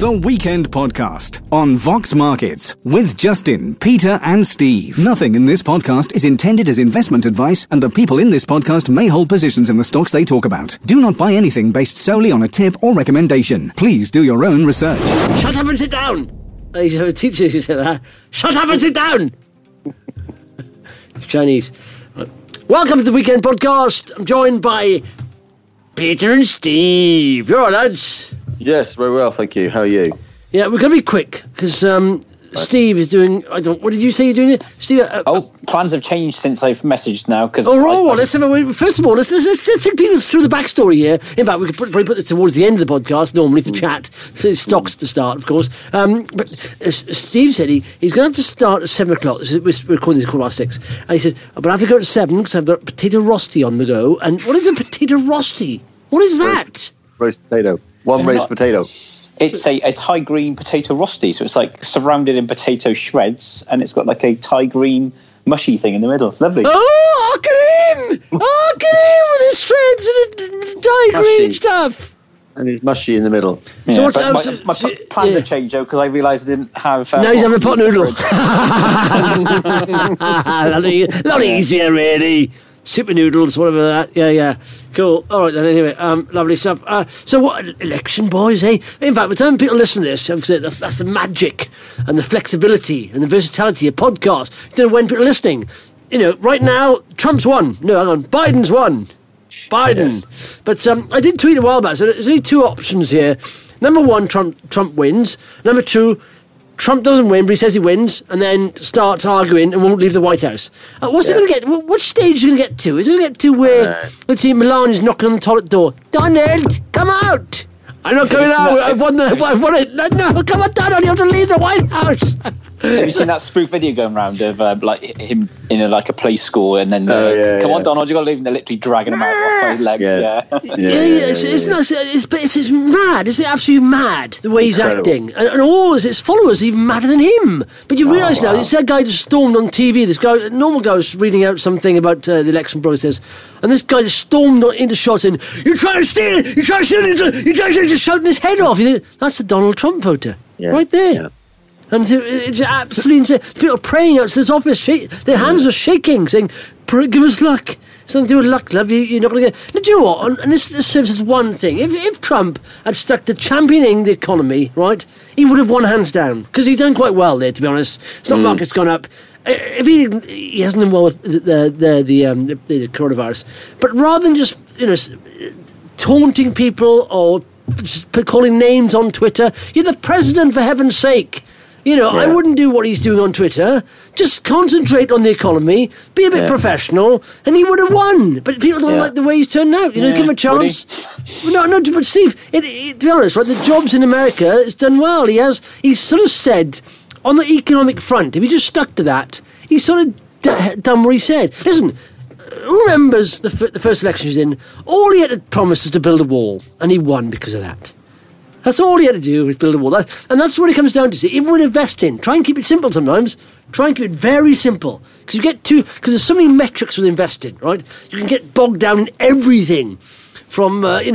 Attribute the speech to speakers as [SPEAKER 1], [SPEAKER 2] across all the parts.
[SPEAKER 1] The Weekend Podcast on Vox Markets with Justin, Peter and Steve. Nothing in this podcast is intended as investment advice, and the people in this podcast may hold positions in the stocks they talk about. Do not buy anything based solely on a tip or recommendation. Please do your own research.
[SPEAKER 2] Shut up and sit down! I used to have a teacher who said that. Shut up and sit down! Chinese. Welcome to the Weekend Podcast. I'm joined by Peter and Steve. You're all right, lads?
[SPEAKER 3] Yes, very well, thank you. How are you?
[SPEAKER 2] Yeah, we're going to be quick because Steve is doing. What did you say you're doing? Steve.
[SPEAKER 4] Plans have changed since I've messaged now. Because
[SPEAKER 2] first of all, let's take people through the backstory here. In fact, we could probably put this towards the end of the podcast. Normally for chat, so it stocks to start, of course. But Steve said he's going to have to start at 7 o'clock. We're recording this call past 6, and he said, "But I have to go at 7 because I've got potato rosti on the go." And what is a potato rosti? What is that?
[SPEAKER 3] Roast potato. Raised potato.
[SPEAKER 4] It's a Thai green potato rosti, so it's like surrounded in potato shreds, and it's got like a Thai green mushy thing in the middle. Lovely.
[SPEAKER 2] Oh, look at him! Look at him with his shreds and Thai green stuff.
[SPEAKER 3] And it's mushy in the middle.
[SPEAKER 4] Yeah,
[SPEAKER 2] so
[SPEAKER 4] my plans have changed, Joe, because I realised I didn't have...
[SPEAKER 2] now he's having a pot noodle. A lot easier, really. Super noodles, whatever that. Yeah. Cool. All right then. Anyway, lovely stuff. So what election, boys? Hey, in fact, by the time people listen to this, I'm saying that's the magic and the flexibility and the versatility of podcasts. You don't know when people are listening. You know, right now, Trump's won. No, hang on, Biden's won. Biden. Yes. But I did tweet a while back. So there's only two options here. Number one, Trump wins. Number two, Trump doesn't win, but he says he wins, and then starts arguing and won't leave the White House. What's it going to get? What stage is it going to get to? Is it going to get to where, let's see, Melania's knocking on the toilet door? Donald, come out! I'm not coming out. I've won it. No, come on, Donald, you have to leave the White House.
[SPEAKER 4] Have you seen that spoof video going around of like him in a play school, and then come on, Donald, you got to leave, and they're literally dragging him out by his legs.
[SPEAKER 2] It's mad. It's absolutely mad the way he's acting, and all his followers are even madder than him. But you realise now, it's that guy just stormed on TV. This guy, normal guy, was reading out something about the election process, and this guy just stormed into shots and "You're trying to steal it! You're trying to steal it! You're trying to just shouting his head off." You think that's the Donald Trump voter right there. Yeah. And it's absolutely insane. People praying out to this office, their hands are shaking, saying, "Give us luck. It's nothing to do with luck, love. You're not going to get..." Now, do you know what? And this serves as one thing. If Trump had stuck to championing the economy, right, he would have won hands down. Because he's done quite well there, to be honest. Stock market's gone up. If he hasn't done well with the coronavirus. But rather than just, taunting people or just calling names on Twitter, you're the president, for heaven's sake. I wouldn't do what he's doing on Twitter. Just concentrate on the economy, be a bit professional, and he would have won. But people don't like the way he's turned out. Give him a chance. No, but Steve, to be honest, right, the jobs in America, it's done well. He's sort of said, on the economic front, if he just stuck to that, he's sort of done what he said. Listen, who remembers the first election he was in? All he had to promise was to build a wall, and he won because of that. That's all he had to do, was build a wall. And that's what it comes down to. See, even with investing, try and keep it simple sometimes. Try and keep it very simple. Because there's so many metrics with investing, right? You can get bogged down in everything. From, you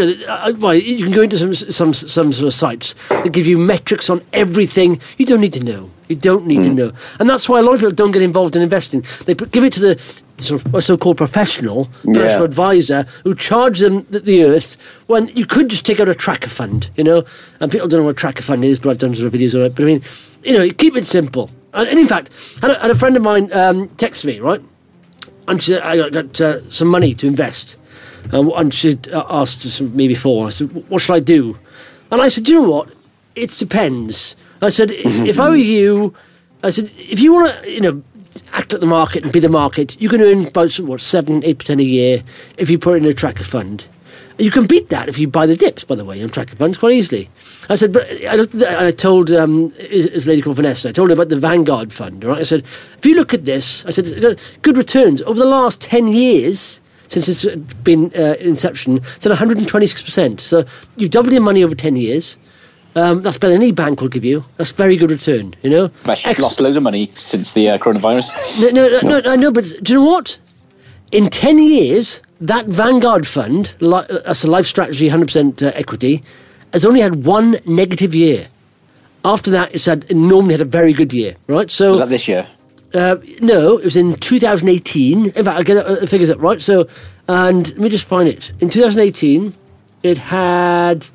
[SPEAKER 2] can go into some sort of sites that give you metrics on everything. You don't need to know. You don't need to know. And that's why a lot of people don't get involved in investing. They give it to the so-called professional advisor who charges them the earth when you could just take out a tracker fund, And people don't know what a tracker fund is, but I've done some videos on it. But I mean, keep it simple. And in fact, I had a friend of mine text me, right? And she said, I got some money to invest. And she'd asked me before, I said, what should I do? And I said, do you know what? It depends. I said, if I were you, I said, if you want to, act at the market and be the market, you can earn about 7-8% a year if you put it in a tracker fund. You can beat that if you buy the dips, by the way, on tracker funds quite easily. I said, but I told this lady called Vanessa, I told her about the Vanguard fund, right? I said, if you look at this, I said, good returns. Over the last 10 years, since it's been inception, it's at 126%. So you've doubled your money over 10 years. That's better than any bank will give you. That's very good return,
[SPEAKER 4] She's lost loads of money since the coronavirus.
[SPEAKER 2] No, I know, but do you know what? In 10 years, that Vanguard fund, that's a life strategy, 100% equity, has only had one negative year. After that, it normally had a very good year, right? So
[SPEAKER 4] Was that this year?
[SPEAKER 2] no, it was in 2018. In fact, I'll get the figures up, right? So, and let me just find it. In 2018, it had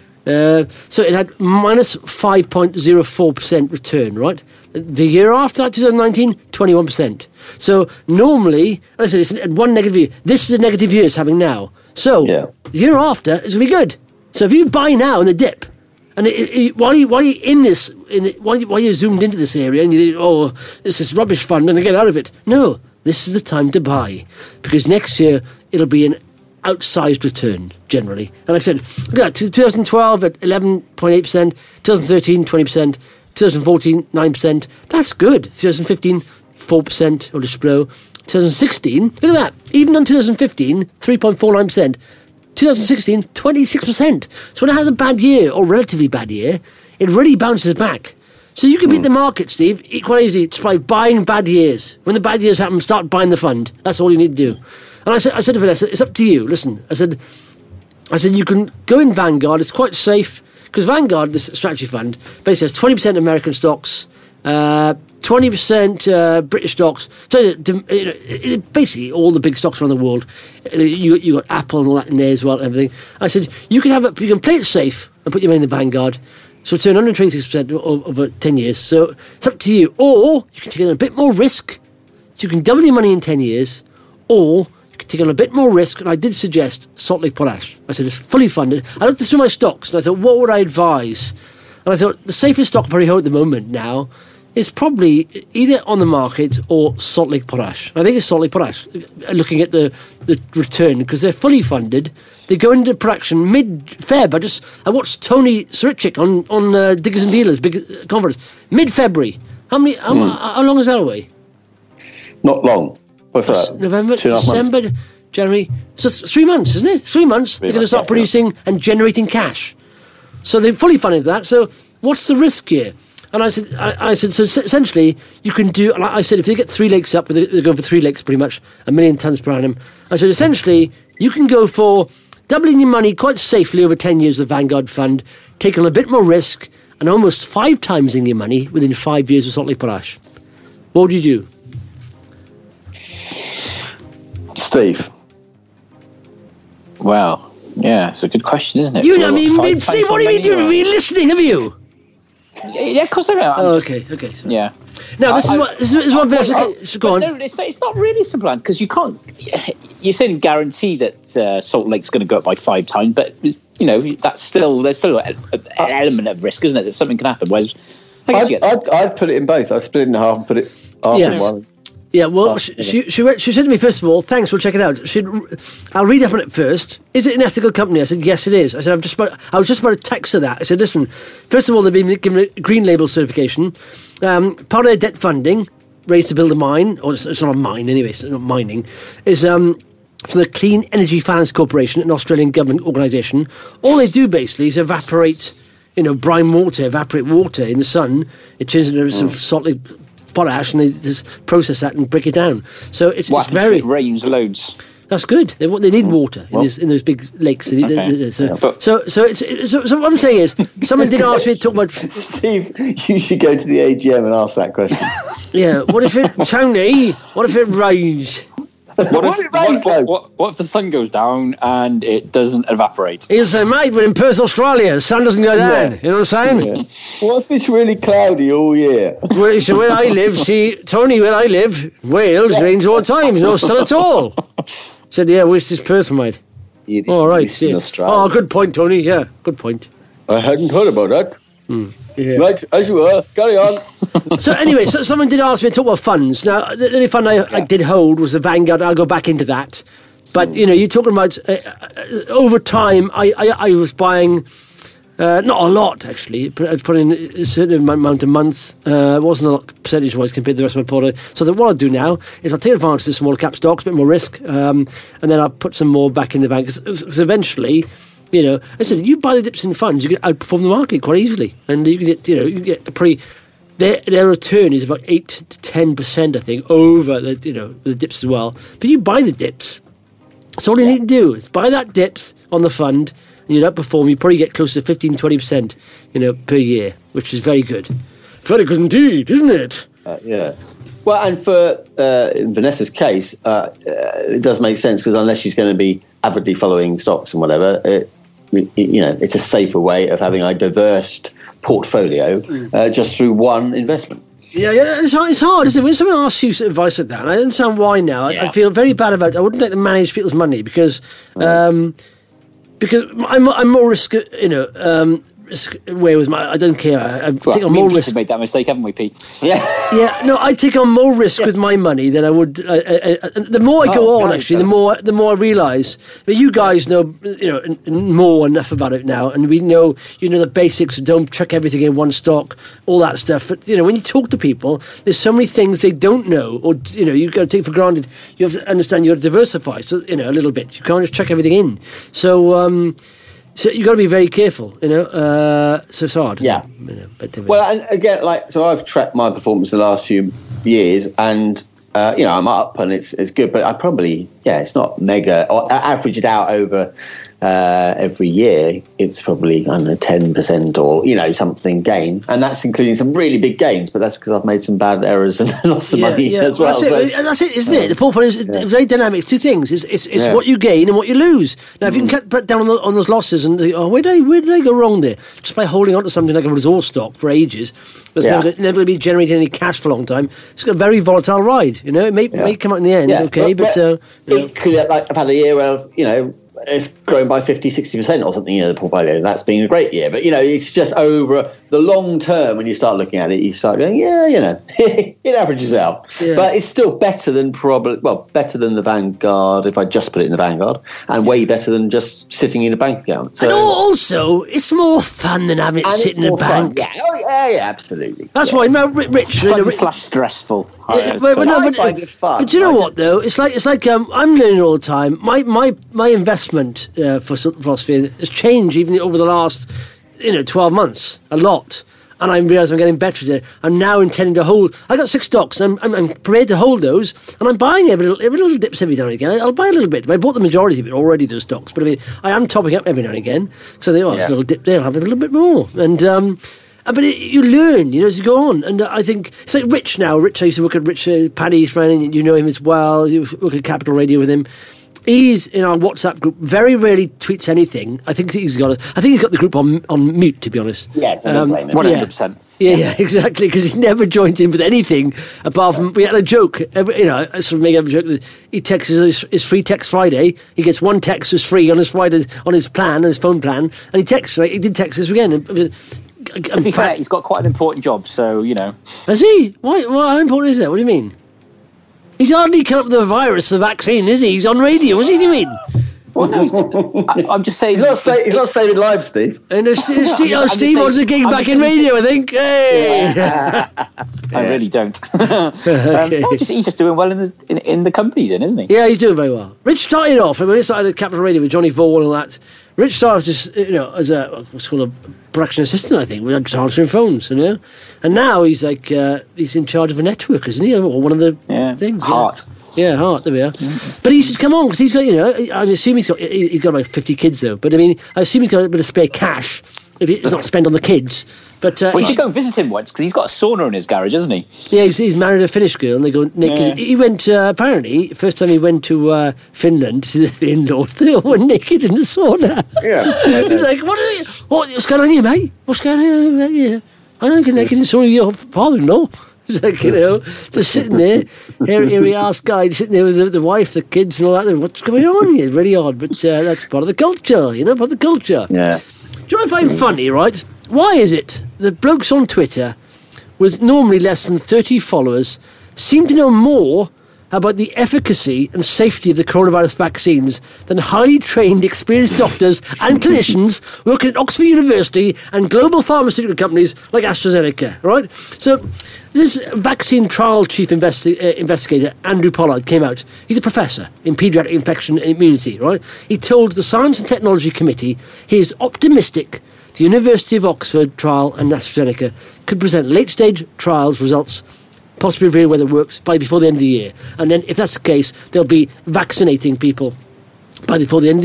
[SPEAKER 2] minus 5.04% return, right? The year after that, 2019, 21%. So normally, as I said, it's one negative year. This is a negative year it's having now. So the year after is going to be good. So if you buy now in the dip, and while you're in this, while you're zoomed into this area and you think, oh, this is rubbish fund and I get out of it. No, this is the time to buy, because next year it'll be an outsized return generally. And like I said, look at that, 2012 at 11.8%, 2013 20%, 2014 9%. That's good. 2015 4% or just below. 2016, look at that. Even on 2015, 3.49%. 2016, 26%. So when it has a bad year, or relatively bad year, it really bounces back. So you can beat the market, Steve, quite easily just by buying bad years. When the bad years happen, start buying the fund. That's all you need to do. And I said to Vanessa, it's up to you. Listen, I said, you can go in Vanguard. It's quite safe, because Vanguard, this strategy fund, basically has 20% American stocks, 20% British stocks. So basically all the big stocks around the world. You got Apple and all that in there as well. And everything. I said you can play it safe and put your money in the Vanguard. So return 126% over 10 years. So it's up to you. Or you can take on a bit more risk. So you can double your money in 10 years. Or you can take on a bit more risk. And I did suggest Salt Lake Potash. I said it's fully funded. I looked through my stocks and I thought, what would I advise? And I thought the safest stock I probably hold at the moment now is probably either on the market or Salt Lake Potash. I think it's Salt Lake Potash, looking at the return, because they're fully funded. They go into production mid-Feb. I watched Tony Srichik on Diggers and Dealers, big conference, mid-February. How long is that away?
[SPEAKER 3] Not long. What's that?
[SPEAKER 2] November,
[SPEAKER 3] 2.5 months.
[SPEAKER 2] December, January. So it's 3 months, isn't it? 3 months. They're going to start producing and generating cash. So they're fully funded that. So what's the risk here? And I said, so essentially, you can do, and I said, if they get 3 lakes up, they're going for 3 lakes pretty much, 1 million tonnes per annum. I said, essentially, you can go for doubling your money quite safely over 10 years of the Vanguard fund, taking on a bit more risk, and almost 5 times your money within 5 years of Salt Lake Potash. What would you do?
[SPEAKER 3] Steve.
[SPEAKER 4] Wow. Yeah, it's a good question, isn't it?
[SPEAKER 2] Steve, what have you doing? Have you been listening, have you?
[SPEAKER 4] Yeah, of course I am.
[SPEAKER 2] Okay. So.
[SPEAKER 4] Yeah.
[SPEAKER 2] Now, this is what Vanessa... Go on.
[SPEAKER 4] No, it's not really so blunt, because you can't... You're saying guarantee that Salt Lake's going to go up by 5 times, but, there's still an element of risk, isn't it? That something can happen. Whereas,
[SPEAKER 3] I'd put it in both. I'd split it in half and put it half in one.
[SPEAKER 2] Yeah, well, she said to me, first of all, thanks, we'll check it out. I'll read up on it first. Is it an ethical company? I said, yes, it is. I said, I was just about to text her that. I said, listen, first of all, they've been given a green label certification. Part of their debt funding, raised to build a mine, or it's not a mine anyway, it's not mining, is from the Clean Energy Finance Corporation, an Australian government organisation. All they do basically is evaporate, brine water, evaporate water in the sun. It turns into some salt like potash, and they just process that and break it down. So it's very...
[SPEAKER 4] It rains loads.
[SPEAKER 2] That's good. They need water in those big lakes. So what I'm saying is, someone did ask me to talk about...
[SPEAKER 3] Steve, you should go to the AGM and ask that question.
[SPEAKER 2] Yeah, what if it rains?
[SPEAKER 4] What if the sun goes down and it doesn't evaporate?
[SPEAKER 2] He'll say, mate, we're in Perth, Australia. The sun doesn't go down. Yeah. You know what I'm saying?
[SPEAKER 3] Yeah. What if it's really cloudy all year?
[SPEAKER 2] Well, so where I live, Tony, where I live, Wales, rains all the time. No sun at all. Said, yeah, which is Perth, mate.
[SPEAKER 3] Yeah,
[SPEAKER 2] all right. Yeah. Oh, good point, Tony. Yeah, good point.
[SPEAKER 3] I hadn't heard about that.
[SPEAKER 2] Yeah.
[SPEAKER 3] Right, as you were. Carry on.
[SPEAKER 2] So anyway, someone did ask me to talk about funds. Now, the only fund I did hold was the Vanguard. I'll go back into that. But, you're talking about... over time, I was buying... not a lot, actually. I was putting a certain amount a month. It wasn't a lot percentage-wise compared to the rest of my portfolio. So what I'll do now is I'll take advantage of the smaller cap stocks, a bit more risk, and then I'll put some more back in the bank. Because eventually... listen, you buy the dips in funds, you can outperform the market quite easily, and you can get a pretty. Their return is about 8 to 10%, I think, over the dips as well. But you buy the dips. That's all you need to do is buy that dips on the fund, and you'd outperform, you probably get close to 15-20%, per year, which is very good. Very good indeed, isn't it?
[SPEAKER 3] Yeah. Well, and for in Vanessa's case, it does make sense because unless she's going to be avidly following stocks and whatever, it's a safer way of having a diverse portfolio just through one investment.
[SPEAKER 2] Yeah, it's hard, isn't it? When someone asks you advice like that, and I understand why now. I feel very bad about it. I wouldn't like to manage people's money because I'm more risk, away with my. I don't care. I take on more risk.
[SPEAKER 4] We've made that mistake, haven't we, Pete?
[SPEAKER 3] Yeah.
[SPEAKER 2] No, I take on more risk with my money than I would. The more I go on, actually, the more I realise. But you guys know, more enough about it now, and we know, the basics. Don't chuck everything in one stock, all that stuff. But when you talk to people, there's so many things they don't know, or you've got to take for granted. You have to understand. You got to diversify, so a little bit. You can't just chuck everything in. So you've got to be very careful, so it's hard.
[SPEAKER 3] Yeah. Well, and again, so I've tracked my performance the last few years, and I'm up, and it's good. But I probably, it's not mega. Or average it out over every year, it's probably 10% or something gain, and that's including some really big gains. But that's because I've made some bad errors and lost some money as well.
[SPEAKER 2] That's it, isn't it? The portfolio is very dynamic. It's two things. It's what you gain and what you lose. Now, if you can cut down on those losses and think, where did I go wrong there? Just by holding on to something like a resource stock for ages, that's never going to be generating any cash for a long time. It's got a very volatile ride. It may come out in the end, but
[SPEAKER 3] equally, I've had a year where it's grown by 50-60% or something, the portfolio. That's been a great year. But, it's just over the long term when you start looking at it, you start going, it averages out. Yeah. But it's still better than better than the Vanguard, if I just put it in the Vanguard, and way better than just sitting in a bank account. So,
[SPEAKER 2] and also, it's more fun than having it sit in a bank.
[SPEAKER 3] Yeah, absolutely.
[SPEAKER 2] That's why, Rich...
[SPEAKER 4] /stressful.
[SPEAKER 2] But you know what, though? It's like I'm learning all the time. My investment philosophy has changed even over the last 12 months a lot, and I realise I'm getting better at it. I'm now intending to hold. I got 6 stocks, and I'm prepared to hold those, and I'm buying every little dips every now and again. I'll buy a little bit. I bought the majority of it already, those stocks, but I am topping up every now and again. So I think, it's a little dip there. I'll have a little bit more, and. But you learn, as you go on. And I think it's like Rich now. Rich, I used to work at Rich, Paddy's friend, and you know him as well. You work at Capital Radio with him. He's in our WhatsApp group. Very rarely tweets anything. I think he's got the group on mute, to be honest.
[SPEAKER 3] Yeah,
[SPEAKER 4] 100%.
[SPEAKER 2] Yeah, exactly. Because he never joins in with anything apart from we had a joke. I sort of make a joke that he texts his free text Friday. He gets one text that's free on his Friday on his phone plan, and he texts. He did text this weekend.
[SPEAKER 4] To be fair, he's got quite an important job, so,
[SPEAKER 2] Has he? Why? How important is that? What do you mean? He's hardly come up with a virus for the vaccine, is he? He's on radio. What do you mean?
[SPEAKER 4] Well, no, I'm just saying...
[SPEAKER 3] He's not saving lives, Steve.
[SPEAKER 2] And Steve wants a gig back in radio, I think. Hey!
[SPEAKER 4] Yeah. I really don't. He's just doing well in the company then, isn't he?
[SPEAKER 2] Yeah, he's doing very well. Rich started off, when he started at Capital Radio with Johnny Vaughan and all that, Rich started just, as what's called a production assistant, I think, with answering phones, And now he's like, he's in charge of a network, isn't he? Or one of the things.
[SPEAKER 4] Heart.
[SPEAKER 2] Yeah, Heart, there we are. But he should come on, because he's got, I assume he's got about 50 kids, though. But, I assume he's got a bit of spare cash, if it's not spent on the kids. But
[SPEAKER 4] we should go and visit him once, because he's got a sauna in his garage, hasn't he?
[SPEAKER 2] Yeah, he's married a Finnish girl, and they go naked. Yeah. He went, apparently, first time he went to Finland to see the in-laws, they all went naked in the sauna.
[SPEAKER 3] Yeah.
[SPEAKER 2] He's like, what's going on here, mate? What's going on here, mate? Yeah. I don't get naked in the sauna with your father-in-law. It's like, just sitting there, hairy-ass guy, sitting there with the wife, the kids and all that. What's going on here? It's really odd, but that's part of the culture, part of the culture.
[SPEAKER 3] Yeah.
[SPEAKER 2] Do you know what I find funny, right? Why is it that blokes on Twitter with normally less than 30 followers seem to know more about the efficacy and safety of the coronavirus vaccines than highly trained, experienced doctors and clinicians working at Oxford University and global pharmaceutical companies like AstraZeneca, right? So this vaccine trial chief investigator, Andrew Pollard, came out. He's a professor in paediatric infection and immunity, right? He told the Science and Technology Committee he is optimistic the University of Oxford trial and AstraZeneca could present late-stage trials results, possibly revealing whether it works before the end of the year. And then, if that's the case, they'll be vaccinating people before the end of the year.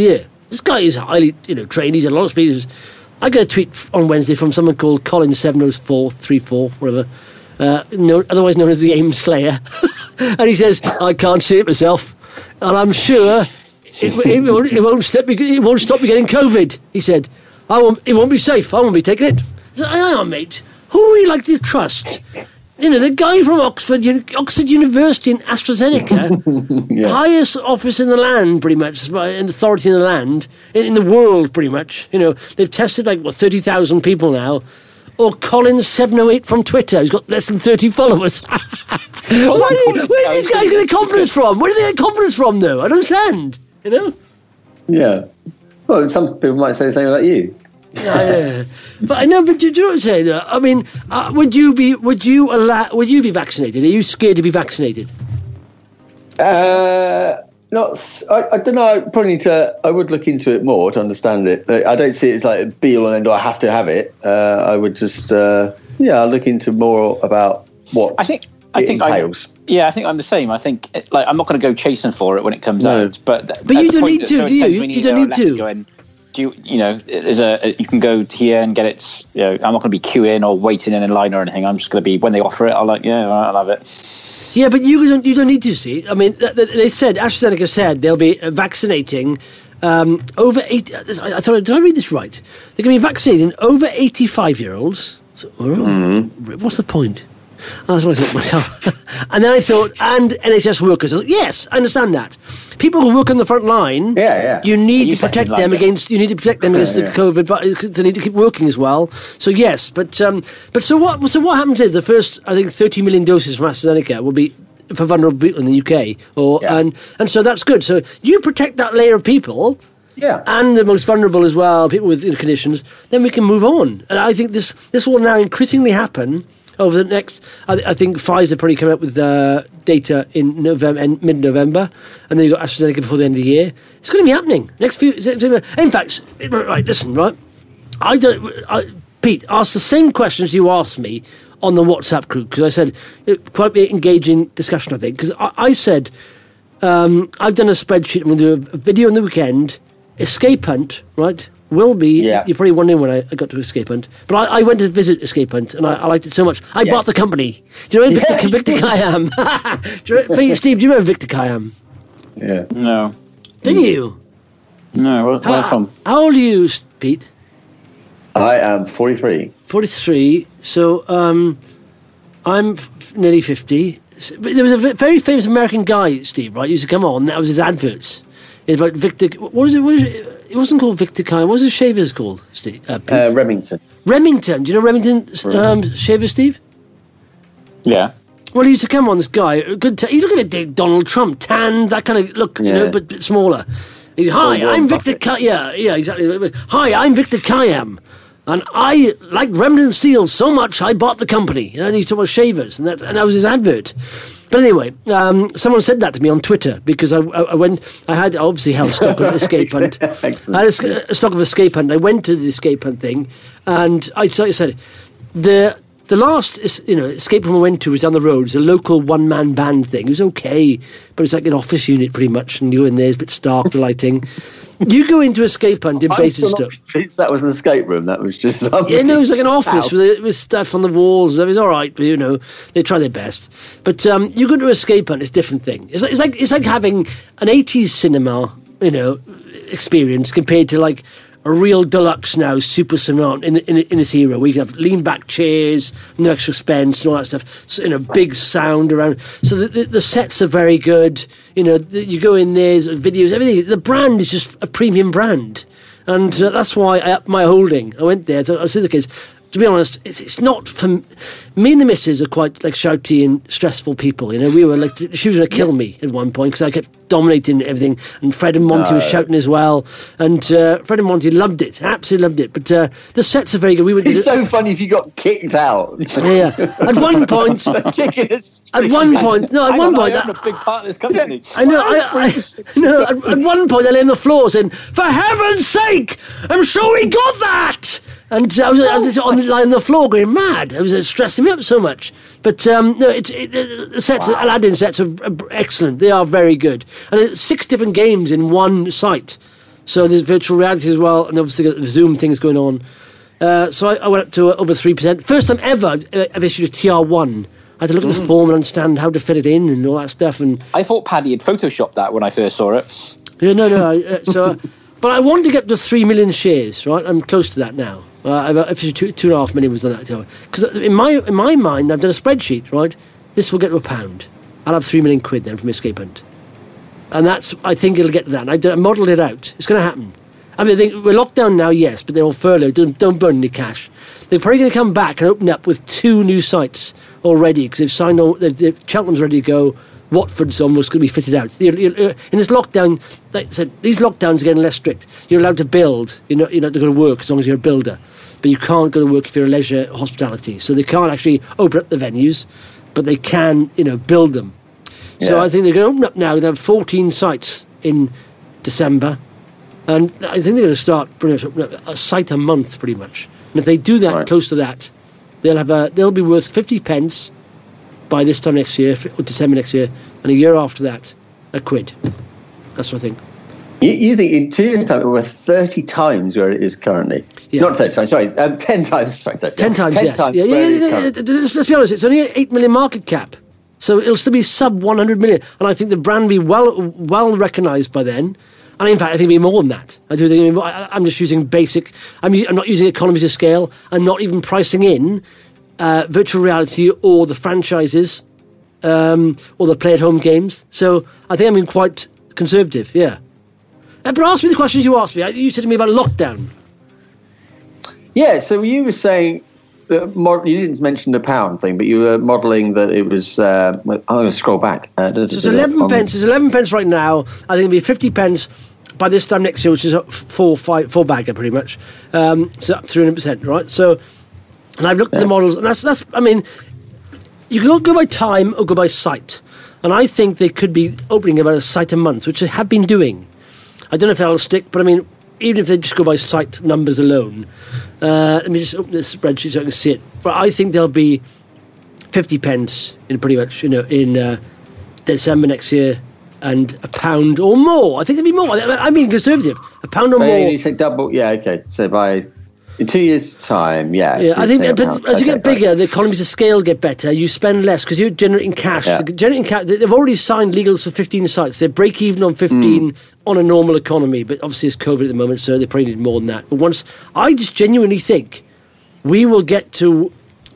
[SPEAKER 2] This guy is highly, trained. He's a lot of speed. I got a tweet on Wednesday from someone called Colin70434, whatever, otherwise known as the Aim Slayer, and he says, "I can't see it myself, and I'm sure it won't stop me getting COVID." He said, "It won't be safe. I won't be taking it." I said, "Hang on, mate. Who are you like to trust?" The guy from Oxford University and AstraZeneca, highest office in the land, pretty much, an authority in the land, in the world, pretty much. They've tested 30,000 people now. Or Colin708 from Twitter, who's got less than 30 followers. Where do these guys get their confidence from? Where do they get confidence from, though? I don't understand.
[SPEAKER 3] Yeah. Well, some people might say the same about you.
[SPEAKER 2] Yeah. But I know. But do you know what I'm saying? Though? I mean, would you be vaccinated? Are you scared to be vaccinated?
[SPEAKER 3] Not. I don't know. Probably need to. I would look into it more to understand it. I don't see it as like a be all and end all. I have to have it. I would just. I'll look into more about what I think entails.
[SPEAKER 4] I think I'm the same. I think I'm not going to go chasing for it when it comes out. But
[SPEAKER 2] you don't need to, do you? You don't need to.
[SPEAKER 4] You can go here and get it. I'm not going to be queuing or waiting in a line or anything. I'm just going to be, when they offer it, I'll have it.
[SPEAKER 2] Yeah, but you don't need to, see. I mean, they said, AstraZeneca said they'll be vaccinating over 80. I thought, did I read this right? They're going to be vaccinating over 85-year-olds. So, what's the point? That's what I thought to myself. And then I thought, and NHS workers. I thought, yes, I understand that. People who work on the front line, you need to protect them against. You need to protect them against the COVID. But they need to keep working as well. So yes, but so what? So what happens is the first, I think, 30 million doses from AstraZeneca will be for vulnerable people in the UK, and so that's good. So you protect that layer of people.
[SPEAKER 3] Yeah.
[SPEAKER 2] And the most vulnerable as well, people with conditions. Then we can move on. And I think this will now increasingly happen. Over the next, I think Pfizer probably come up with data in mid-November, and then you've got AstraZeneca before the end of the year. It's going to be happening next few. In fact, right, listen, right. Pete, asked the same questions you asked me on the WhatsApp group, because I said quite an engaging discussion. I think because I said I've done a spreadsheet. I'm going to do a video on the weekend. Escape Hunt, right? Will be. You're probably wondering when I got to Escape Hunt. But I went to visit Escape Hunt, and I liked it so much. I bought the company. Do you know Victor Kayam? Steve, do you remember Victor Kayam?
[SPEAKER 3] Yeah.
[SPEAKER 4] No.
[SPEAKER 2] Didn't you?
[SPEAKER 4] No. Where from?
[SPEAKER 2] How old are you, Pete?
[SPEAKER 3] I am 43.
[SPEAKER 2] 43. So I'm nearly 50. There was a very famous American guy, Steve, right? He used to come on. That was his adverts. It's about Victor. What is it? It wasn't called Victor Kayam. What was the shavers called, Steve?
[SPEAKER 3] Remington.
[SPEAKER 2] Remington. Do you know Remington shavers, Steve?
[SPEAKER 4] Yeah.
[SPEAKER 2] Well, he used to come on, this guy. He's looking at Donald Trump, tan, that kind of look, but bit smaller. Hi, I'm Victor Kayam. Yeah, exactly. Hi, I'm Victor Kayam. And I liked Remington Steel so much, I bought the company. And he talked about shavers, and that was his advert. But anyway, someone said that to me on Twitter, because I had obviously held stock of Escape Hunt. I had a stock of Escape Hunt. I went to the Escape Hunt thing, and I said, the last escape room I went to was down the road. It's a local one-man band thing. It was okay, but it's like an office unit pretty much, and you're in there, it's a bit stark, the lighting. You go into Escape Hunt in Basingstoke.
[SPEAKER 3] That was an escape room. That was just something.
[SPEAKER 2] Yeah, no, it was like an office with stuff on the walls. It was all right, but they try their best. But you go to Escape Hunt, it's a different thing. It's like having an 80s cinema, experience compared to like a real deluxe now, super cinema in this era, where you can have lean back chairs, no extra expense, and all that stuff. So, big sound around. So the sets are very good. You go in there's videos, everything. The brand is just a premium brand, and that's why I upped my holding. I went there. I see the kids. To be honest, it's not for me and the missus are quite like shouty and stressful people. We were like, she was going to kill me at one point because I kept dominating everything, and Fred and Monty was shouting as well, and Fred and Monty loved it, absolutely loved it. But the sets are very good.
[SPEAKER 3] It's so funny if you got kicked out.
[SPEAKER 2] Yeah. At one point, I'm a
[SPEAKER 4] big part of this company.
[SPEAKER 2] I know. At one point, I lay on the floor saying, "For heaven's sake, I'm sure he got that." And I was on the floor going mad. It was stressing me up so much. But the sets, Aladdin sets are excellent. They are very good. And it's 6 different games in one site. So there's virtual reality as well, and obviously got the Zoom things going on. So I went up to over 3%. First time ever I've issued a TR1. I had to look at the form and understand how to fit it in and all that stuff. And
[SPEAKER 4] I thought Paddy had photoshopped that when I first saw it.
[SPEAKER 2] Yeah, no. But I wanted to get to 3 million shares, right? I'm close to that now. I've issued 2.5 million was on that. Because in my mind, I've done a spreadsheet, right? This will get to £1. I'll have 3 million quid then from Escape Hunt. And I think it'll get to that. And I modelled it out. It's going to happen. I mean, we're locked down now, yes, but they're all furloughed. Don't burn any cash. They're probably going to come back and open up with 2 new sites already because they've signed on. Cheltenham's ready to go. Watford's almost going to be fitted out. In this lockdown, like I said, these lockdowns are getting less strict. You're allowed to build. You're not going to work as long as you're a builder. But you can't go to work if you're a leisure hospitality. So they can't actually open up the venues, but they can, build them. Yeah. So I think they're going to open up now. They have 14 sites in December. And I think they're going to start pretty much opening up a site a month, pretty much. And if they do that, close to that, they'll be worth 50 pence by this time next year, or December next year, and a year after that, £1. That's what I think.
[SPEAKER 3] You think in 2 years' time it will be 30 times where it is currently? Yeah. Not 30 times, sorry, 10 times. Sorry,
[SPEAKER 2] 10 times, yes. Let's be honest, it's only an 8 million market cap. So it'll still be sub 100 million. And I think the brand will be well recognised by then. And in fact, I think it'll be more than that. I do think I'm just using basic... I'm not using economies of scale. I'm not even pricing in virtual reality or the franchises or the play-at-home games. So I think I'm being quite conservative, yeah. But ask me the questions you asked me. You said to me about lockdown.
[SPEAKER 3] Yeah, so you were saying... you didn't mention the pound thing, but you were modelling that it was... I'm going to scroll back. So
[SPEAKER 2] it's 11 pence. It's 11 pence right now. I think it'll be 50 pence by this time next year, which is a four bagger pretty much. So up 300%, right? So, and I've looked at the models, and that's. I mean, you can go by time or go by site, and I think they could be opening about a site a month, which they have been doing. I don't know if that'll stick, but I mean, even if they just go by site numbers alone, let me just open this spreadsheet so I can see it. But I think there'll be 50 pence in pretty much, in December next year. And £1 or more. I think it'd be more. I mean, conservative. £1 or more.
[SPEAKER 3] You say double. Yeah, okay. So in 2 years' time, yeah.
[SPEAKER 2] I think as you get bigger, the economies of scale get better. You spend less because you're generating cash. Yeah. They've already signed legals for 15 sites. They break even on 15 on a normal economy, but obviously it's COVID at the moment, so they probably need more than that. But I just genuinely think we will get to,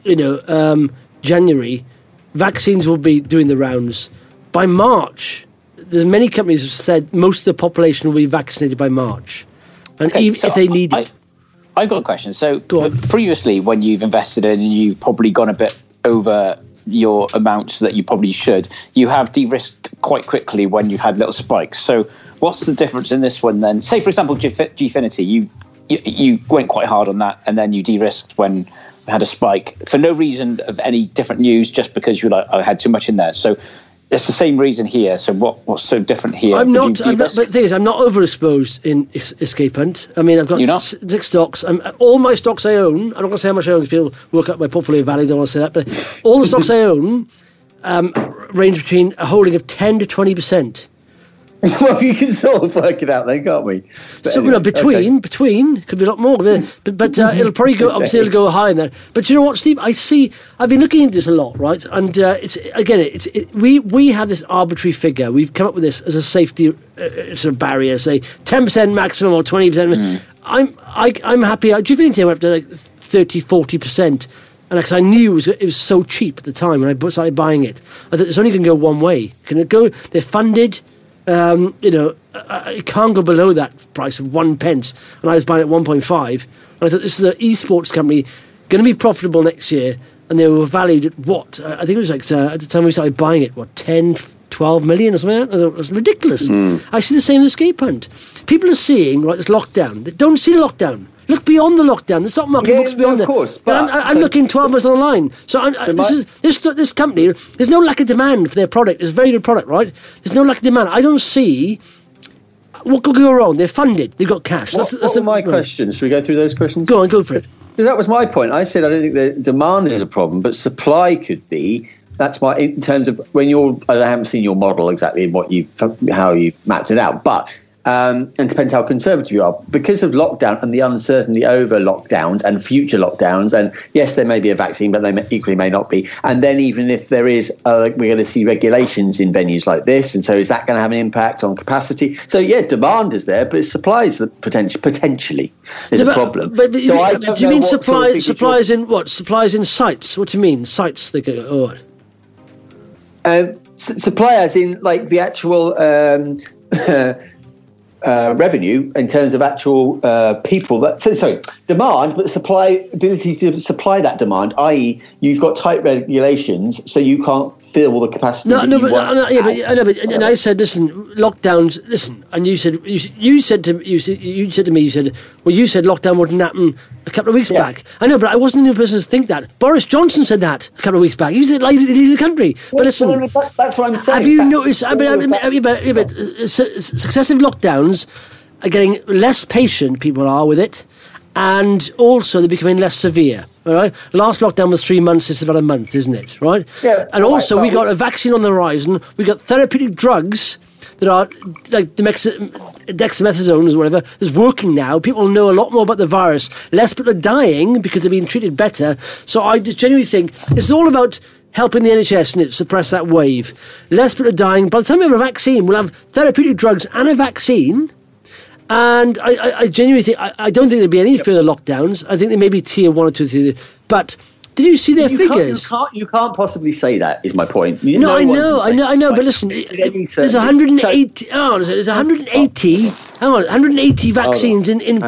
[SPEAKER 2] January, vaccines will be doing the rounds. By March, there's many companies have said most of the population will be vaccinated by March, and if they need it.
[SPEAKER 4] I've got a question. So previously, when you've invested in and you've probably gone a bit over your amounts that you probably should, you have de-risked quite quickly when you've had little spikes. So what's the difference in this one then? Say, for example, Gfinity, you went quite hard on that, and then you de-risked when you had a spike for no reason of any different news, just because you I had too much in there. So it's the same reason here. So what's so different here?
[SPEAKER 2] But the thing is, I'm not overexposed in Escape Hunt. I mean, I've got 6 stocks. All my stocks I own, I'm not going to say how much I own because people work out my portfolio value, I don't want to say that, but all the stocks I own range between a holding of 10 to 20%.
[SPEAKER 3] Well, you can sort of work it out then, can't we? But
[SPEAKER 2] so,
[SPEAKER 3] anyway,
[SPEAKER 2] between could be a lot more, but it'll probably go. Obviously, it'll go higher than that. But you know what, Steve? I've been looking into this a lot, right? And we have this arbitrary figure. We've come up with this as a safety sort of barrier, say 10% maximum or 20%. I'm happy. Gfinity went up to like 30, 40%. And because I knew it was so cheap at the time when I started buying it, I thought it's only going to go one way. Can it go? They're funded. It can't go below that price of 1 pence, and I was buying at 1.5, and I thought this is an esports company going to be profitable next year, and they were valued at what? I think it was like at the time we started buying it, 10, 12 million or something like that. It was ridiculous. I see the same in Escape Hunt. People are seeing this lockdown. They don't see the lockdown. Look beyond the lockdown. The stock market looks beyond that. Of course, but I'm looking 12 months online. So this company, there's no lack of demand for their product. It's a very good product, right? There's no lack of demand. I don't see what could go wrong. They're funded. They've got cash. That's
[SPEAKER 3] my question. Should we go through those questions?
[SPEAKER 2] Go for it.
[SPEAKER 3] Because that was my point. I said I don't think the demand is a problem, but supply could be. That's my in terms of when I haven't seen your model exactly and how you mapped it out, but and depends how conservative you are. Because of lockdown and the uncertainty over lockdowns and future lockdowns, and yes, there may be a vaccine, but they equally may not be. And then even if there is, we're going to see regulations in venues like this. And so is that going to have an impact on capacity? So, yeah, demand is there, but supply is potentially is a problem.
[SPEAKER 2] But do you mean supplies in what? Supplies in sites? What do you mean? Sites? They go, or what?
[SPEAKER 3] Supply as in like the actual revenue in terms of actual people demand, but ability to supply that demand, i.e. you've got tight regulations, so you can't fill the capacity.
[SPEAKER 2] And I said, listen, lockdowns. Listen, and you said to me, well, you said lockdown wouldn't happen a couple of weeks back. I know, but I wasn't the only person to think that. Boris Johnson said that a couple of weeks back. He said like leave the country. But listen,
[SPEAKER 3] that's what I'm saying.
[SPEAKER 2] Have you noticed? Successive lockdowns are getting less patient. People are with it. And also they're becoming less severe. All right. Last lockdown was 3 months. It's about a month, isn't it? Right.
[SPEAKER 3] Yeah.
[SPEAKER 2] And also we got a vaccine on the horizon. We got therapeutic drugs that are like dexamethasone or whatever. That's working now. People know a lot more about the virus. Less people are dying because they're being treated better. So I just genuinely think it's all about helping the NHS and suppress that wave. Less people are dying. By the time we have a vaccine, we'll have therapeutic drugs and a vaccine. And I genuinely think, I don't think there'll be any further lockdowns. I think there may be tier 1 or 2, 3. But did you see their figures?
[SPEAKER 3] You can't possibly say that, is my point.
[SPEAKER 2] I know. But listen, there's 180. There's 180 vaccines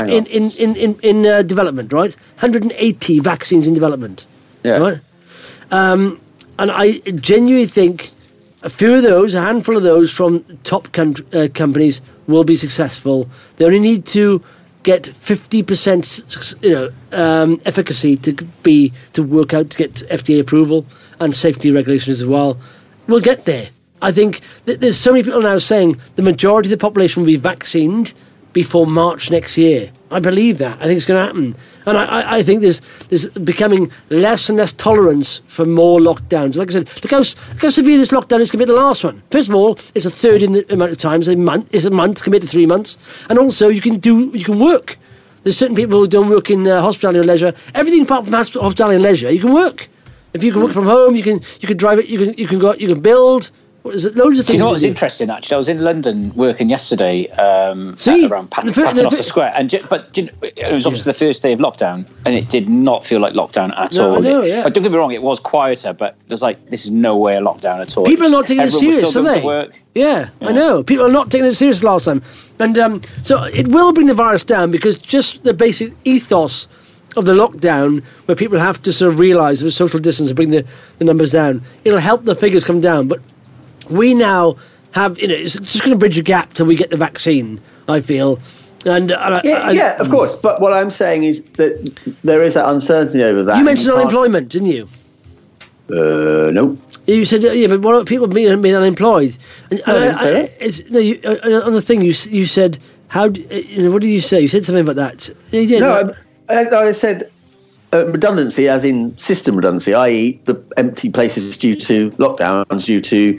[SPEAKER 2] in development, right? 180 vaccines in development.
[SPEAKER 3] Yeah.
[SPEAKER 2] Right? And I genuinely think a handful of those from top companies will be successful. They only need to get 50%, efficacy to work out to get FDA approval and safety regulations as well. We'll get there. I think there's so many people now saying the majority of the population will be vaccinated before March next year. I believe that. I think it's going to happen. And I think there's becoming less and less tolerance for more lockdowns. Like I said, look how severe this lockdown is compared to the last one. First of all, it's a third in the amount of times. It's a month compared to 3 months. And also, you can work. There's certain people who don't work in hospitality or leisure. Everything apart from hospitality and leisure, you can work. If you can work from home, you can drive it. You can build. Loads of things.
[SPEAKER 4] You know what was interesting, actually? I was in London working yesterday around Paternoster Square. It was obviously the first day of lockdown, and it did not feel like lockdown at all.
[SPEAKER 2] Don't
[SPEAKER 4] get me wrong, it was quieter, but it was like, this is no way a lockdown at all.
[SPEAKER 2] People are not taking it serious, are they? Yeah, I know. People are not taking it serious last time. And so it will bring the virus down, because just the basic ethos of the lockdown, where people have to sort of realise the social distance and bring the numbers down, it'll help the figures come down. But we now have, it's just going to bridge a gap till we get the vaccine, I feel. And
[SPEAKER 3] of course. But what I'm saying is that there is that uncertainty over that.
[SPEAKER 2] You mentioned unemployment, didn't you?
[SPEAKER 3] No.
[SPEAKER 2] You said, but what about people being unemployed? And on the thing you said, what did you say? You said something about that.
[SPEAKER 3] I said redundancy, as in system redundancy, i.e. the empty places due to lockdowns, due to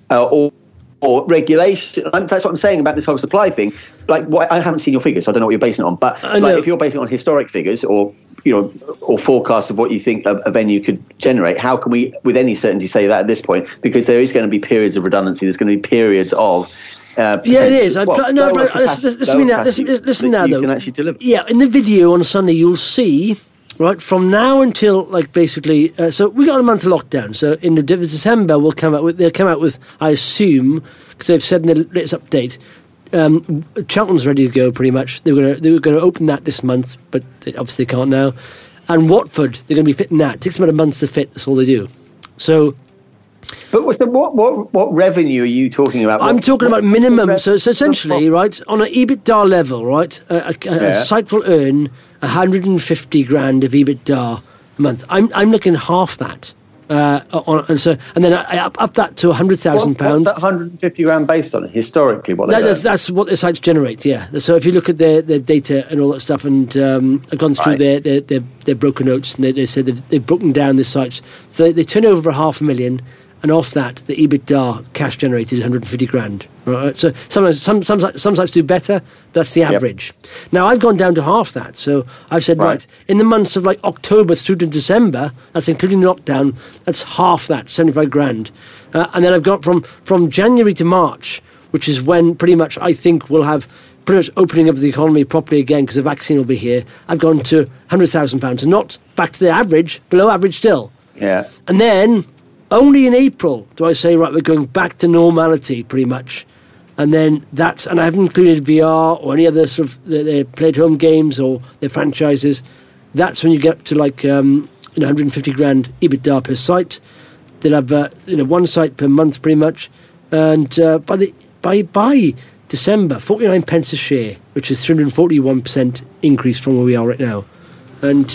[SPEAKER 3] or regulation. That's what I'm saying about this whole supply thing. Like, I haven't seen your figures, so I don't know what you're basing it on. But if you're basing it on historic figures or forecasts of what you think a venue could generate, how can we, with any certainty, say that at this point? Because there is going to be periods of redundancy. There's going to be periods of
[SPEAKER 2] it is. Listen now, though.
[SPEAKER 3] You can actually deliver.
[SPEAKER 2] Yeah, in the video on Sunday, you'll see. Right, from now until basically, so we got a month of lockdown. So in December, they'll come out with, I assume, because they've said in the latest update, Cheltenham's ready to go pretty much. They were going to open that this month, but obviously they can't now. And Watford, they're going to be fitting that. It takes them about a month to fit. That's all they do. So.
[SPEAKER 3] But what revenue are you talking about?
[SPEAKER 2] I'm talking about minimum. So essentially, right, on an EBITDA level, right, a site will earn 150 grand of EBITDA a month. I'm looking half that, and then I up that to £100,000.
[SPEAKER 3] What's that 150 grand based on? Historically,
[SPEAKER 2] that's what the sites generate. Yeah. So if you look at their data and all that stuff, and I've gone through their broker notes, and they said they've broken down the sites. So they turn over 500,000, and off that, the EBITDA cash generated is 150 grand. Right, so sometimes some sites do better. That's the average. Yep. Now I've gone down to half that. So I've said right in the months of like October through to December, that's including the lockdown. That's half that, 75 grand. And then I've got from January to March, which is when pretty much I think we'll have pretty much opening of the economy properly again because the vaccine will be here. I've gone to £100,000, and not back to the average, below average still.
[SPEAKER 3] Yeah.
[SPEAKER 2] And then only in April do I say right, we're going back to normality pretty much. And then and I haven't included VR or any other sort of their play-at-home games or their franchises. That's when you get up to like 150 grand EBITDA per site. They'll have one site per month pretty much, and by December 49 pence a share, which is 341% increase from where we are right now, and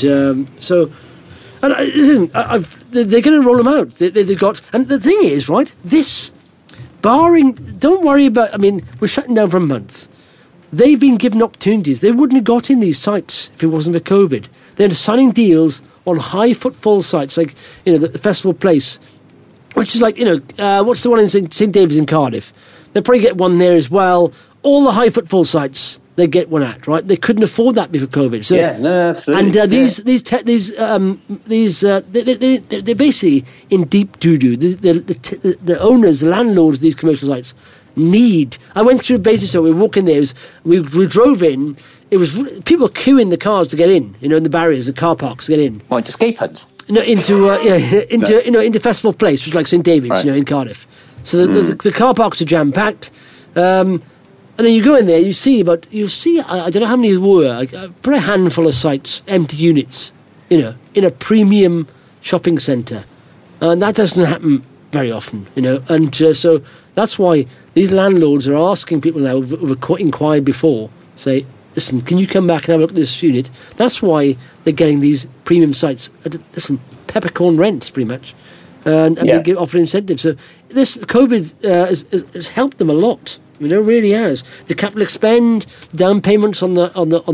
[SPEAKER 2] they're going to roll them out. They've got, and the thing is right this. Barring, don't worry about, I mean, we're shutting down for a month. They've been given opportunities. They wouldn't have got in these sites if it wasn't for COVID. They're signing deals on high footfall sites like, the Festival Place, which is like, what's the one in St. David's in Cardiff? They'll probably get one there as well. All the high footfall sites, they get one at, right? They couldn't afford that before COVID. So,
[SPEAKER 3] yeah, no, absolutely.
[SPEAKER 2] And they're basically in deep doo-doo. The owners, the landlords of these commercial sites need. I went through a basis, so we walk in there. We drove in. It was people queuing the cars to get in. In the barriers, the car parks to get in.
[SPEAKER 4] What, to escape hunt?
[SPEAKER 2] No, into Festival Place, which is like St. David's, right. In Cardiff. So the car parks are jam packed. And then you go in there, you see, I don't know how many there were, probably a handful of sites, empty units, in a premium shopping centre. And that doesn't happen very often, And so that's why these landlords are asking people now who've inquired before, say, listen, can you come back and have a look at this unit? That's why they're getting these premium sites at, peppercorn rents, pretty much. And they offer incentives. So this COVID has helped them a lot. It really has. The capital expend, down payments on the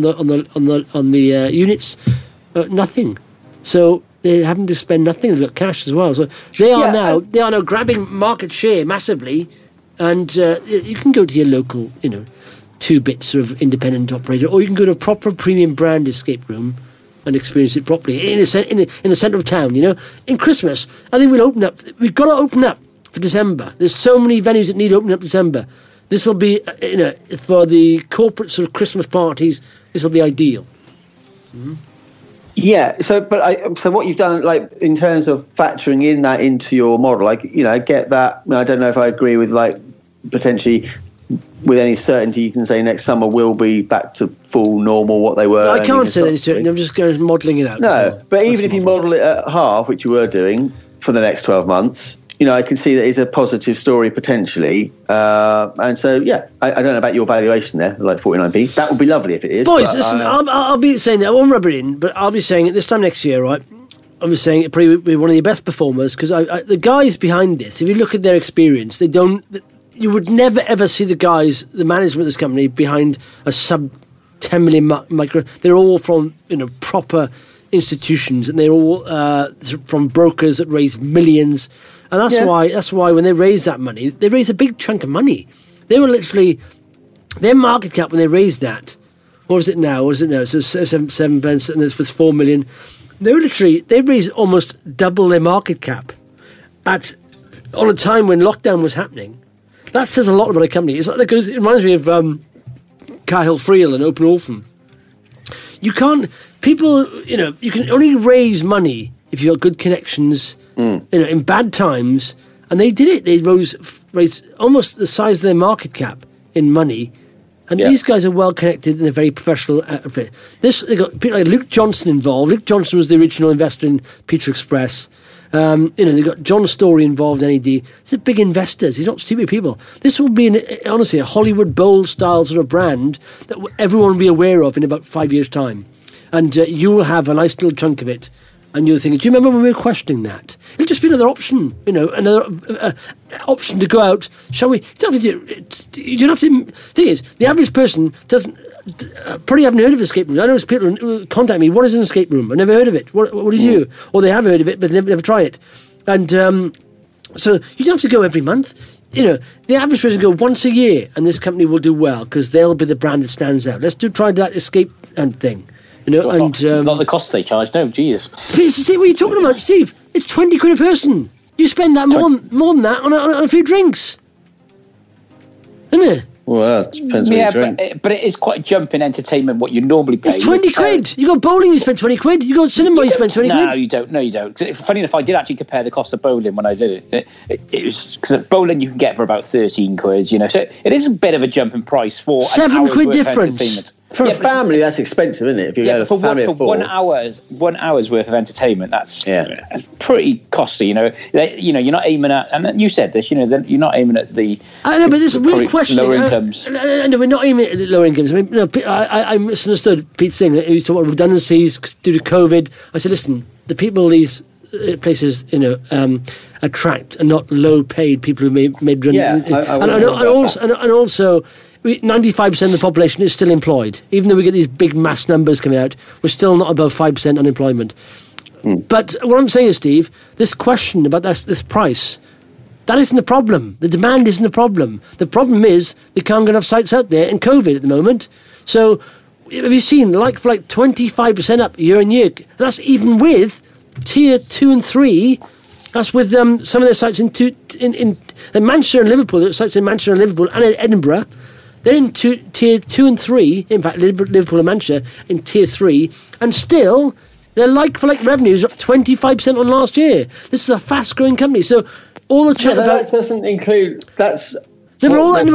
[SPEAKER 2] units, nothing. So they're having to spend nothing. They've got cash as well. So they are now grabbing market share massively, and you can go to your local, 2-bit sort of independent operator, or you can go to a proper premium brand escape room and experience it properly in the centre of town. In Christmas, I think we'll open up. We've got to open up for December. There's so many venues that need opening up December. This will be, for the corporate sort of Christmas parties, this will be ideal. Mm-hmm.
[SPEAKER 3] Yeah. So what you've done, like in terms of factoring in that into your model, I get that. I don't know if I agree with potentially with any certainty you can say next summer will be back to full normal what they were.
[SPEAKER 2] No, I can't say any certainty. I'm just going modelling it out.
[SPEAKER 3] No, but even if you model it at half, which you were doing for the next 12 months. I can see that it's a positive story potentially. And so, I don't know about your valuation there, like 49p. That would be lovely if it is.
[SPEAKER 2] Boys, listen, I'll be saying that. I won't rub it in, but I'll be saying it this time next year, right? I'll be saying it probably be one of the best performers because the guys behind this, if you look at their experience, you would never ever see the management of this company behind a sub 10 million micro. They're all from, proper institutions, and they're all from brokers that raise millions. And that's why when they raised that money, they raised a big chunk of money. They were literally, their market cap when they raised that, what was it now? So 7 pence, and it's with 4 million. They raised almost double their market cap on a time when lockdown was happening. That says a lot about a company. It reminds me of Cahill Friel and Open Orphan. You can only raise money if you've got good connections. In bad times, and they did it. They raised almost the size of their market cap in money, and these guys are well connected and they're very professional outfit. They got people like Luke Johnson involved. Luke Johnson was the original investor in Pizza Express. They got John Story involved. NED. These are big investors. These are not stupid people. This will be honestly a Hollywood Bowl style sort of brand that everyone will be aware of in about 5 years' time, and you will have a nice little chunk of it. And you're thinking, do you remember when we were questioning that? It'll just be another option, another option to go out. Shall we? You don't have to. Thing is, the average person probably haven't heard of escape rooms. I know people who contact me. What is an escape room? I've never heard of it. What do you do? Or they have heard of it, but they never try it. And so you don't have to go every month. the average person go once a year, and this company will do well because they'll be the brand that stands out. Let's try that escape thing,
[SPEAKER 4] not the cost they charge. No, Jesus.
[SPEAKER 2] Steve, what are you talking about, Steve? It's 20 quid a person. You spend that more than that on a few drinks, isn't it?
[SPEAKER 3] Well, that depends what you drink.
[SPEAKER 4] But it is quite a jump in entertainment, what you normally pay.
[SPEAKER 2] It's 20 quid. You go bowling, you spend 20 quid. You go cinema, you spend 20 quid.
[SPEAKER 4] No, you don't. No, you don't. Funny enough, I did actually compare the cost of bowling when I did it. It was because at bowling you can get for about 13 quid, So it is a bit of a jump in price for
[SPEAKER 2] 7 quid difference.
[SPEAKER 3] For a family, that's expensive, isn't it? If you go
[SPEAKER 4] for
[SPEAKER 3] family
[SPEAKER 4] for
[SPEAKER 3] of 4.
[SPEAKER 4] 1 hour's worth of entertainment, that's pretty costly. You're not aiming at, and you said this. You're not aiming at the.
[SPEAKER 2] I know, but this is a real question.
[SPEAKER 4] Lower incomes.
[SPEAKER 2] No, we're not aiming at lower incomes. I mean, I misunderstood Pete saying that he was talking about redundancies due to COVID. I said, listen, the people these places, attract are not low-paid people who made redundant. And also. 95% of the population is still employed. Even though we get these big mass numbers coming out, we're still not above 5% unemployment. But what I'm saying is, Steve, this question about this price, that isn't the problem. The demand isn't the problem. The problem is they can't get enough sites out there in COVID at the moment. So have you seen like 25% up year on year? That's even with tier 2 and 3. That's with some of their sites in Manchester and Liverpool. There are sites in Manchester and Liverpool and in Edinburgh. They're in tier 2 and 3. In fact, Liverpool and Manchester in tier 3, and still their like-for-like revenues are up 25% on last year. This is a fast-growing company. So all the chat about
[SPEAKER 3] that doesn't include that's.
[SPEAKER 2] No, but let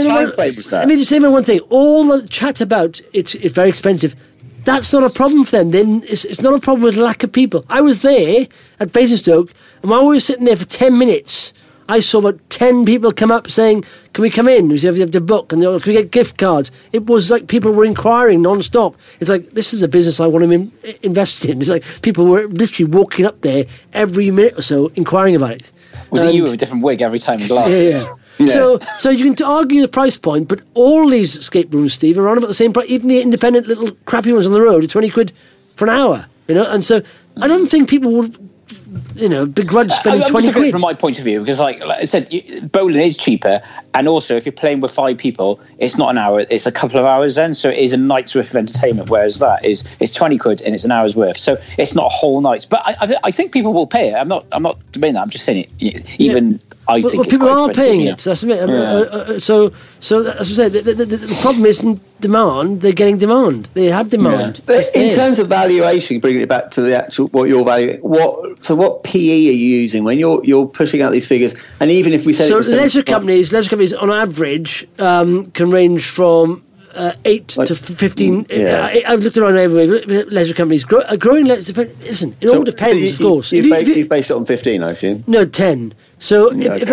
[SPEAKER 2] me just say one thing. All the chat about it's very expensive. That's not a problem for them. Then it's not a problem with lack of people. I was there at Basingstoke, and while we were sitting there for 10 minutes. I saw about 10 people come up saying, can we come in? We have to book. And can we get gift cards? It was like people were inquiring non-stop. It's like, this is a business I want to invest in. It's like people were literally walking up there every minute or so inquiring about it.
[SPEAKER 4] Was it you with a different wig every time in glasses?
[SPEAKER 2] Yeah. So you can argue the price point, but all these escape rooms, Steve, are on about the same price. Even the independent little crappy ones on the road are 20 quid for an hour. And so I don't think people would... begrudge spending 20 quid.
[SPEAKER 4] From my point of view, because like I said, bowling is cheaper, and also if you're playing with 5 people, it's not an hour, it's a couple of hours then, so it is a night's worth of entertainment, whereas it's 20 quid and it's an hour's worth, so it's not a whole night. But I think people will pay it. I'm not debating that, I'm just saying it. Even I think it's
[SPEAKER 2] people are paying it. So that's it. So as I said, the problem isn't demand. They're getting demand. They have demand.
[SPEAKER 3] Yeah. But in terms of valuation, bringing it back to the actual what you're valuing, what PE are you using when you're pushing out these figures? And even if we say
[SPEAKER 2] leisure companies on average can range from 8 to 15. I've looked around everywhere. Leisure companies growing. Listen, it all depends, of course.
[SPEAKER 3] You've based it on 15, I assume.
[SPEAKER 2] No, 10. So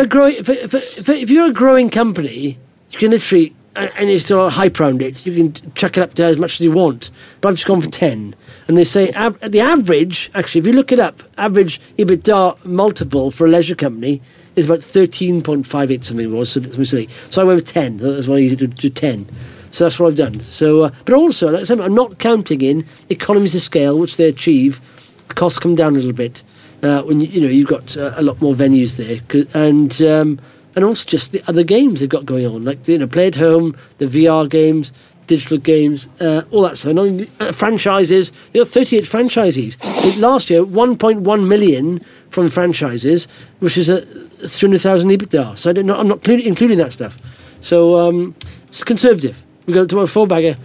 [SPEAKER 2] if you're a growing company, you can literally, and you're still hype around it, you can chuck it up to as much as you want. But I've just gone for 10. And they say the average, actually, if you look it up, average EBITDA multiple for a leisure company is about 13.58 something it was. So I went with 10. That's why I easy to do 10. So that's what I've done. So, but also, like I said, I'm not counting in economies of scale, which they achieve. The costs come down a little bit when you've got a lot more venues there, and also just the other games they've got going on, like play at home, the VR games, digital games, all that stuff. And franchises, 38 franchisees. Last year, 1.1 million from franchises, which is a 300,000 EBITDA. So I'm not including that stuff. So it's conservative. We go to a 4-bagger.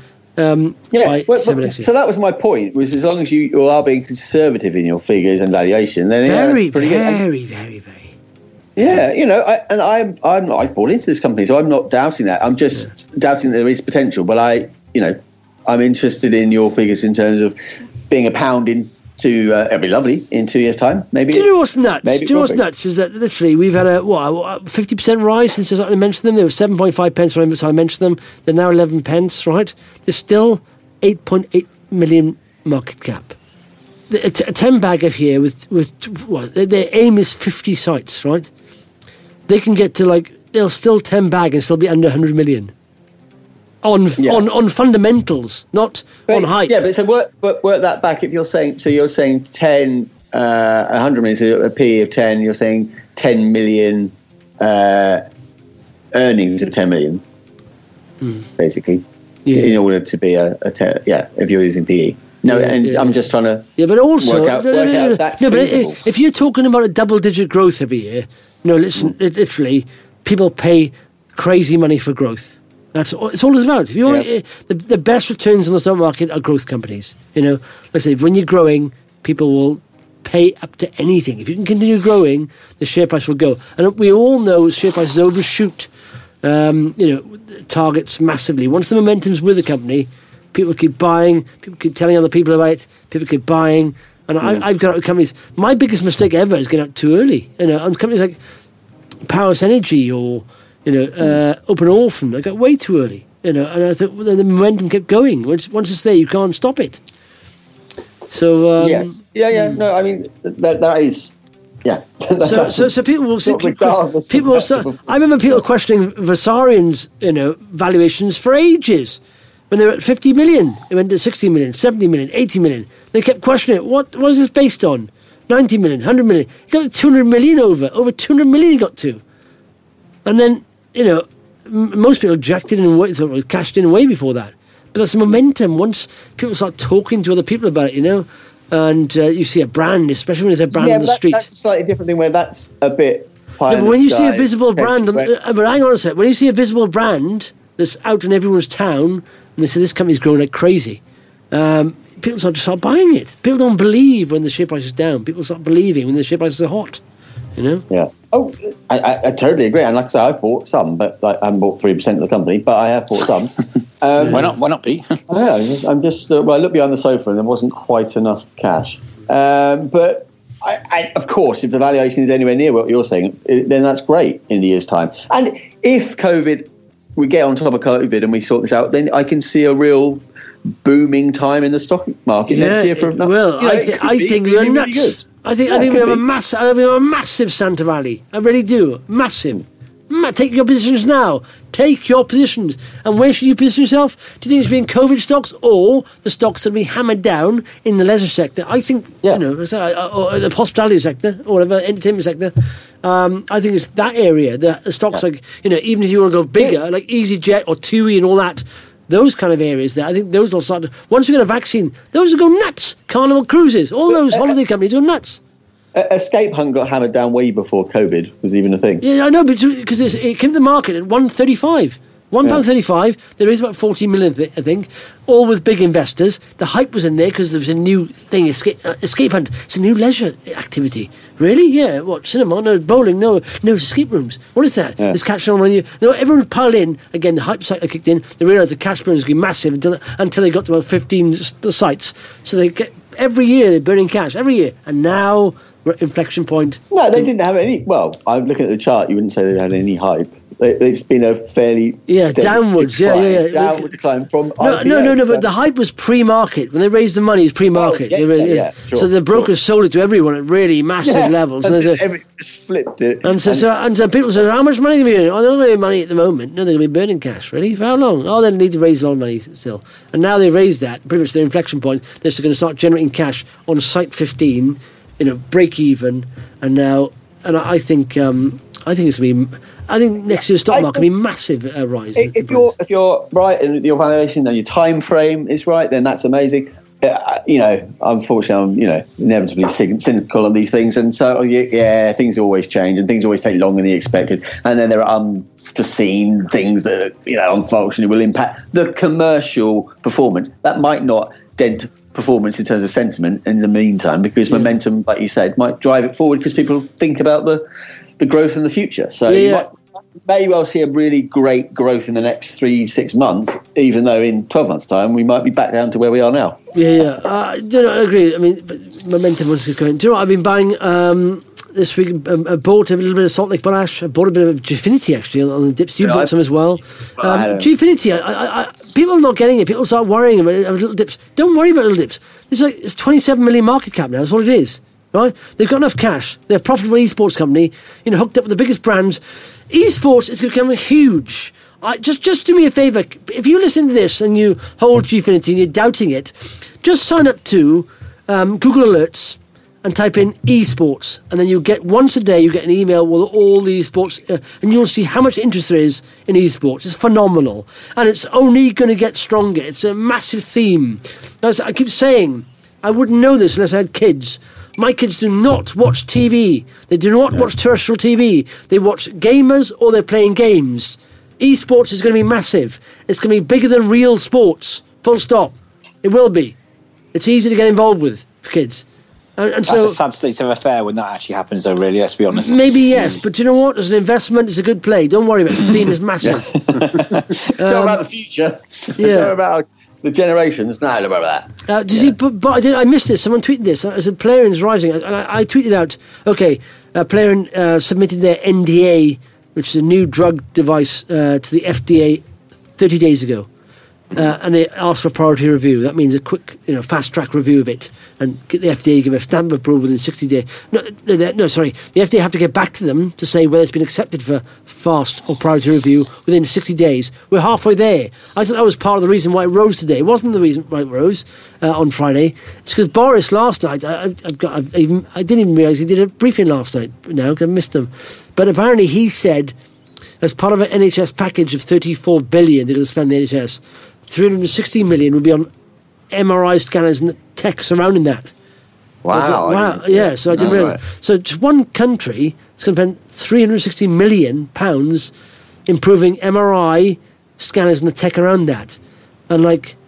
[SPEAKER 2] So that was my point. Was as long as you are being conservative in your figures and valuation, then very, very, very, very.
[SPEAKER 3] Yeah, I've bought into this company, so I'm not doubting that. I'm just doubting that there is potential. But I'm interested in your figures in terms of being a pound into. It'll be lovely in 2 years' time, maybe.
[SPEAKER 2] Do you know what's nuts? Nuts is that literally we've had a 50% rise since I mentioned them. They were 7.5 pence when I mentioned them. They're now 11 pence, right? They're still 8.8 million market cap. A 10-bagger here with their aim is 50 sites, right? They can get to they'll still 10-bag and still be under 100 million on fundamentals, not on hype.
[SPEAKER 3] Yeah, but so work that back. If you're saying 10, 100 million, so a PE of 10. You're saying 10 million earnings of 10 million, basically, in order to be if you're using PE. I'm just trying to
[SPEAKER 2] but also
[SPEAKER 3] work out that's
[SPEAKER 2] but if you're talking about a double-digit growth every year, listen, literally, people pay crazy money for growth. It's all it's about. If you want the best returns on the stock market are growth companies. Let's say when you're growing, people will pay up to anything. If you can continue growing, the share price will go. And we all know share prices overshoot, targets massively. Once the momentum's with the company, people keep buying. People keep telling other people about it. People keep buying. And I've got out of companies. My biggest mistake ever is getting out too early. On companies like Powers Energy or Open Orphan, I got way too early. And I thought the momentum kept going. Once it's there, you can't stop it. So
[SPEAKER 3] yes, no, I mean that is,
[SPEAKER 2] So people will see. People will start. I remember people questioning Vasarian's valuations for ages. When they were at 50 million, it went to 60 million, 70 million, 80 million. They kept questioning it. What is this based on? 90 million, 100 million. He got to 200 million over 200 million he got to. And then, most people ejected and cashed in way before that. But that's momentum. Once people start talking to other people about it, and you see a brand, especially when there's a brand on the street.
[SPEAKER 3] That's a slightly different thing where that's a bit pie
[SPEAKER 2] but when you see a visible brand, but hang on a sec, when you see a visible brand that's out in everyone's town, and they say this company's growing like crazy, people start buying it. People don't believe when the share price is down. People start believing when the share prices are hot.
[SPEAKER 3] Yeah. Oh, I totally agree. And like I say, I've bought some, but I haven't bought 3% of the company, but I have bought some.
[SPEAKER 4] Why not, Pete?
[SPEAKER 3] I'm just, I looked behind the sofa and there wasn't quite enough cash. But I, of course, if the valuation is anywhere near what you're saying, then that's great in a year's time. And if we get on top of COVID and we sort this out, then I can see a real booming time in the stock market next year.
[SPEAKER 2] I think we're nuts. Really, I think we have a massive Santa Rally. I really do. Massive. Take your positions now. Take your positions. And where should you position yourself? Do you think it's been COVID stocks or the stocks that will be hammered down in the leisure sector? I think, or the hospitality sector or whatever, entertainment sector. I think it's that area. The stocks like, even if you want to go bigger, like EasyJet or TUI and all that, those kind of areas there, I think those will start. Once we get a vaccine, those will go nuts. Carnival Cruises, all those holiday companies go nuts.
[SPEAKER 3] Escape Hunt got hammered down way before COVID was even a thing.
[SPEAKER 2] Yeah, I know, because it came to the market at £1.35. £1.35. There is about 40 million, I think, all with big investors. The hype was in there because there was a new thing, Escape Hunt. It's a new leisure activity. Really? Yeah. What? Cinema? No. Bowling? No. No escape rooms. What is that? There's cash on you. Everyone piled in. Again, the hype cycle kicked in. They realised the cash burn was going to be massive until they got to about 15 sites. So every year they're burning cash. Every year. And now we're at inflection point.
[SPEAKER 3] No, they didn't have any. Well, I'm looking at the chart. You wouldn't say they had any hype. It's been a fairly
[SPEAKER 2] downwards,
[SPEAKER 3] decline, downward decline from
[SPEAKER 2] no. But the hype was pre-market when they raised the money. It's pre-market,
[SPEAKER 3] sure,
[SPEAKER 2] so the brokers sold it to everyone at really massive levels.
[SPEAKER 3] And everyone just flipped it.
[SPEAKER 2] And so people said, "How much money are they earning?" Oh, they're not getting money at the moment. No, they're going to be burning cash. Really? For how long? Oh, they need to raise a lot of money still. And now they've raised that. Pretty much their inflection point. They're going to start generating cash on site 15, break even. And now, I think it's going to be. I think next year's stock market will be massive rise.
[SPEAKER 3] If you're right and your valuation and your time frame is right, then that's amazing. Unfortunately, I'm inevitably cynical on these things, and so things always change and things always take longer than you expected, and then there are unforeseen things that unfortunately will impact the commercial performance. That might not dent performance in terms of sentiment in the meantime, because momentum, like you said, might drive it forward because people think about the growth in the future. So you may well see a really great growth in the next 3-6 months, even though in 12 months' time we might be back down to where we are now.
[SPEAKER 2] I agree. I mean, but momentum was going. Do you know what I've been buying this week? I bought a little bit of Salt Lake Potash. I bought a bit of Gfinity actually on the dips. You bought some as well. Gfinity, people are not getting it. People start worrying about little dips. Don't worry about little dips. It's 27 million market cap now. That's what it is. Right? They've got enough cash. They're a profitable esports company, hooked up with the biggest brands. Esports is going to become huge. Just do me a favour. If you listen to this and you hold Gfinity and you're doubting it, just sign up to Google Alerts and type in esports, and then you get once a day you get an email with all the esports, and you'll see how much interest there is in esports. It's phenomenal, and it's only going to get stronger. It's a massive theme. As I keep saying, I wouldn't know this unless I had kids. My kids do not watch TV. They do not watch terrestrial TV. They watch gamers or they're playing games. Esports is going to be massive. It's going to be bigger than real sports. Full stop. It will be. It's easy to get involved with for kids. And
[SPEAKER 4] That's
[SPEAKER 2] so,
[SPEAKER 4] a sad state of affair when that actually happens, though, really, let's be honest.
[SPEAKER 2] Maybe yes, but you know what? As an investment, it's a good play. Don't worry about it. The theme is massive.
[SPEAKER 3] Don't about the future. Don't about the generations. No, don't about that.
[SPEAKER 2] Did you? But I missed this. Someone tweeted this. As a player is rising, and I tweeted out, okay, a player submitted their NDA, which is a new drug device, to the FDA 30 days ago. And they asked for priority review. That means a quick, fast track review of it, and get the FDA to give a stamp of approval within 60 days. No, sorry. The FDA have to get back to them to say whether it's been accepted for fast or priority review within 60 days. We're halfway there. I thought that was part of the reason why it rose today. It wasn't the reason why it rose on Friday. It's because Boris last night. I didn't even realise he did a briefing last night. Now I missed him, but apparently he said, as part of an NHS package of 34 billion they're going to spend the NHS. 360 million will be on MRI scanners and the tech surrounding that.
[SPEAKER 3] Wow.
[SPEAKER 2] Wow. Yeah, so I didn't realise. Right. So just one country is going to spend £360 million improving MRI scanners and the tech around that. And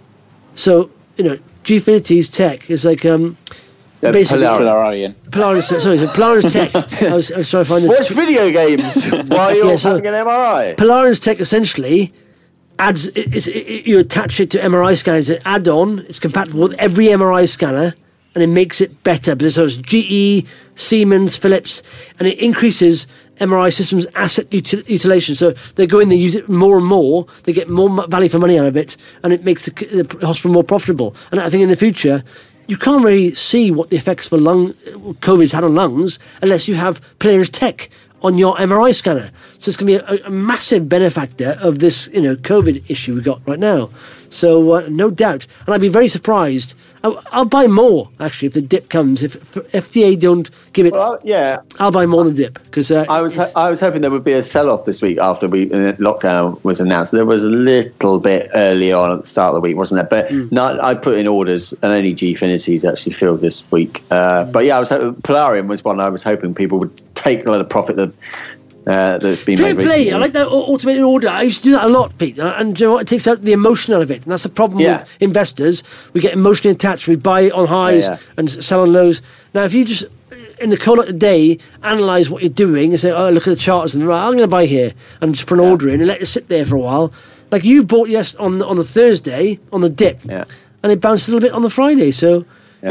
[SPEAKER 2] Gfinity's tech is like... basically, Polaris Tech. I was trying to find this.
[SPEAKER 3] What's video games? Why you're having an MRI?
[SPEAKER 2] Polaris Tech essentially... you attach it to MRI scanners, it's an add-on, it's compatible with every MRI scanner, and it makes it better. But so it's GE, Siemens, Philips, and it increases MRI systems' asset utilization. So they go in, they use it more and more, they get more value for money out of it, and it makes the hospital more profitable. And I think in the future, you can't really see what the effects for COVID's had on lungs unless you have Polaris Tech on your MRI scanner. So it's going to be a massive benefactor of this, COVID issue we've got right now. So no doubt. And I'd be very surprised. I'll buy more, actually, if the dip comes. If FDA don't give it, I'll buy more than the dip. Because
[SPEAKER 3] I was hoping there would be a sell-off this week after lockdown was announced. There was a little bit early on at the start of the week, wasn't there? But I put in orders, and only Gfinity's actually filled this week. But yeah, Polarium was one I was hoping people would take a lot of profit that's been
[SPEAKER 2] fair
[SPEAKER 3] made
[SPEAKER 2] play.
[SPEAKER 3] recently.
[SPEAKER 2] I like that automated order. I used to do that a lot, Pete. And you know what? It takes out the emotion out of it. And that's the problem with investors. We get emotionally attached. We buy on highs and sell on lows. Now, if you just, in the cold of the day, analyse what you're doing and say, oh, look at the charts and I'm going to buy here and just put an order in and let it sit there for a while. Like you bought on the Thursday on the dip and it bounced a little bit on the Friday. So...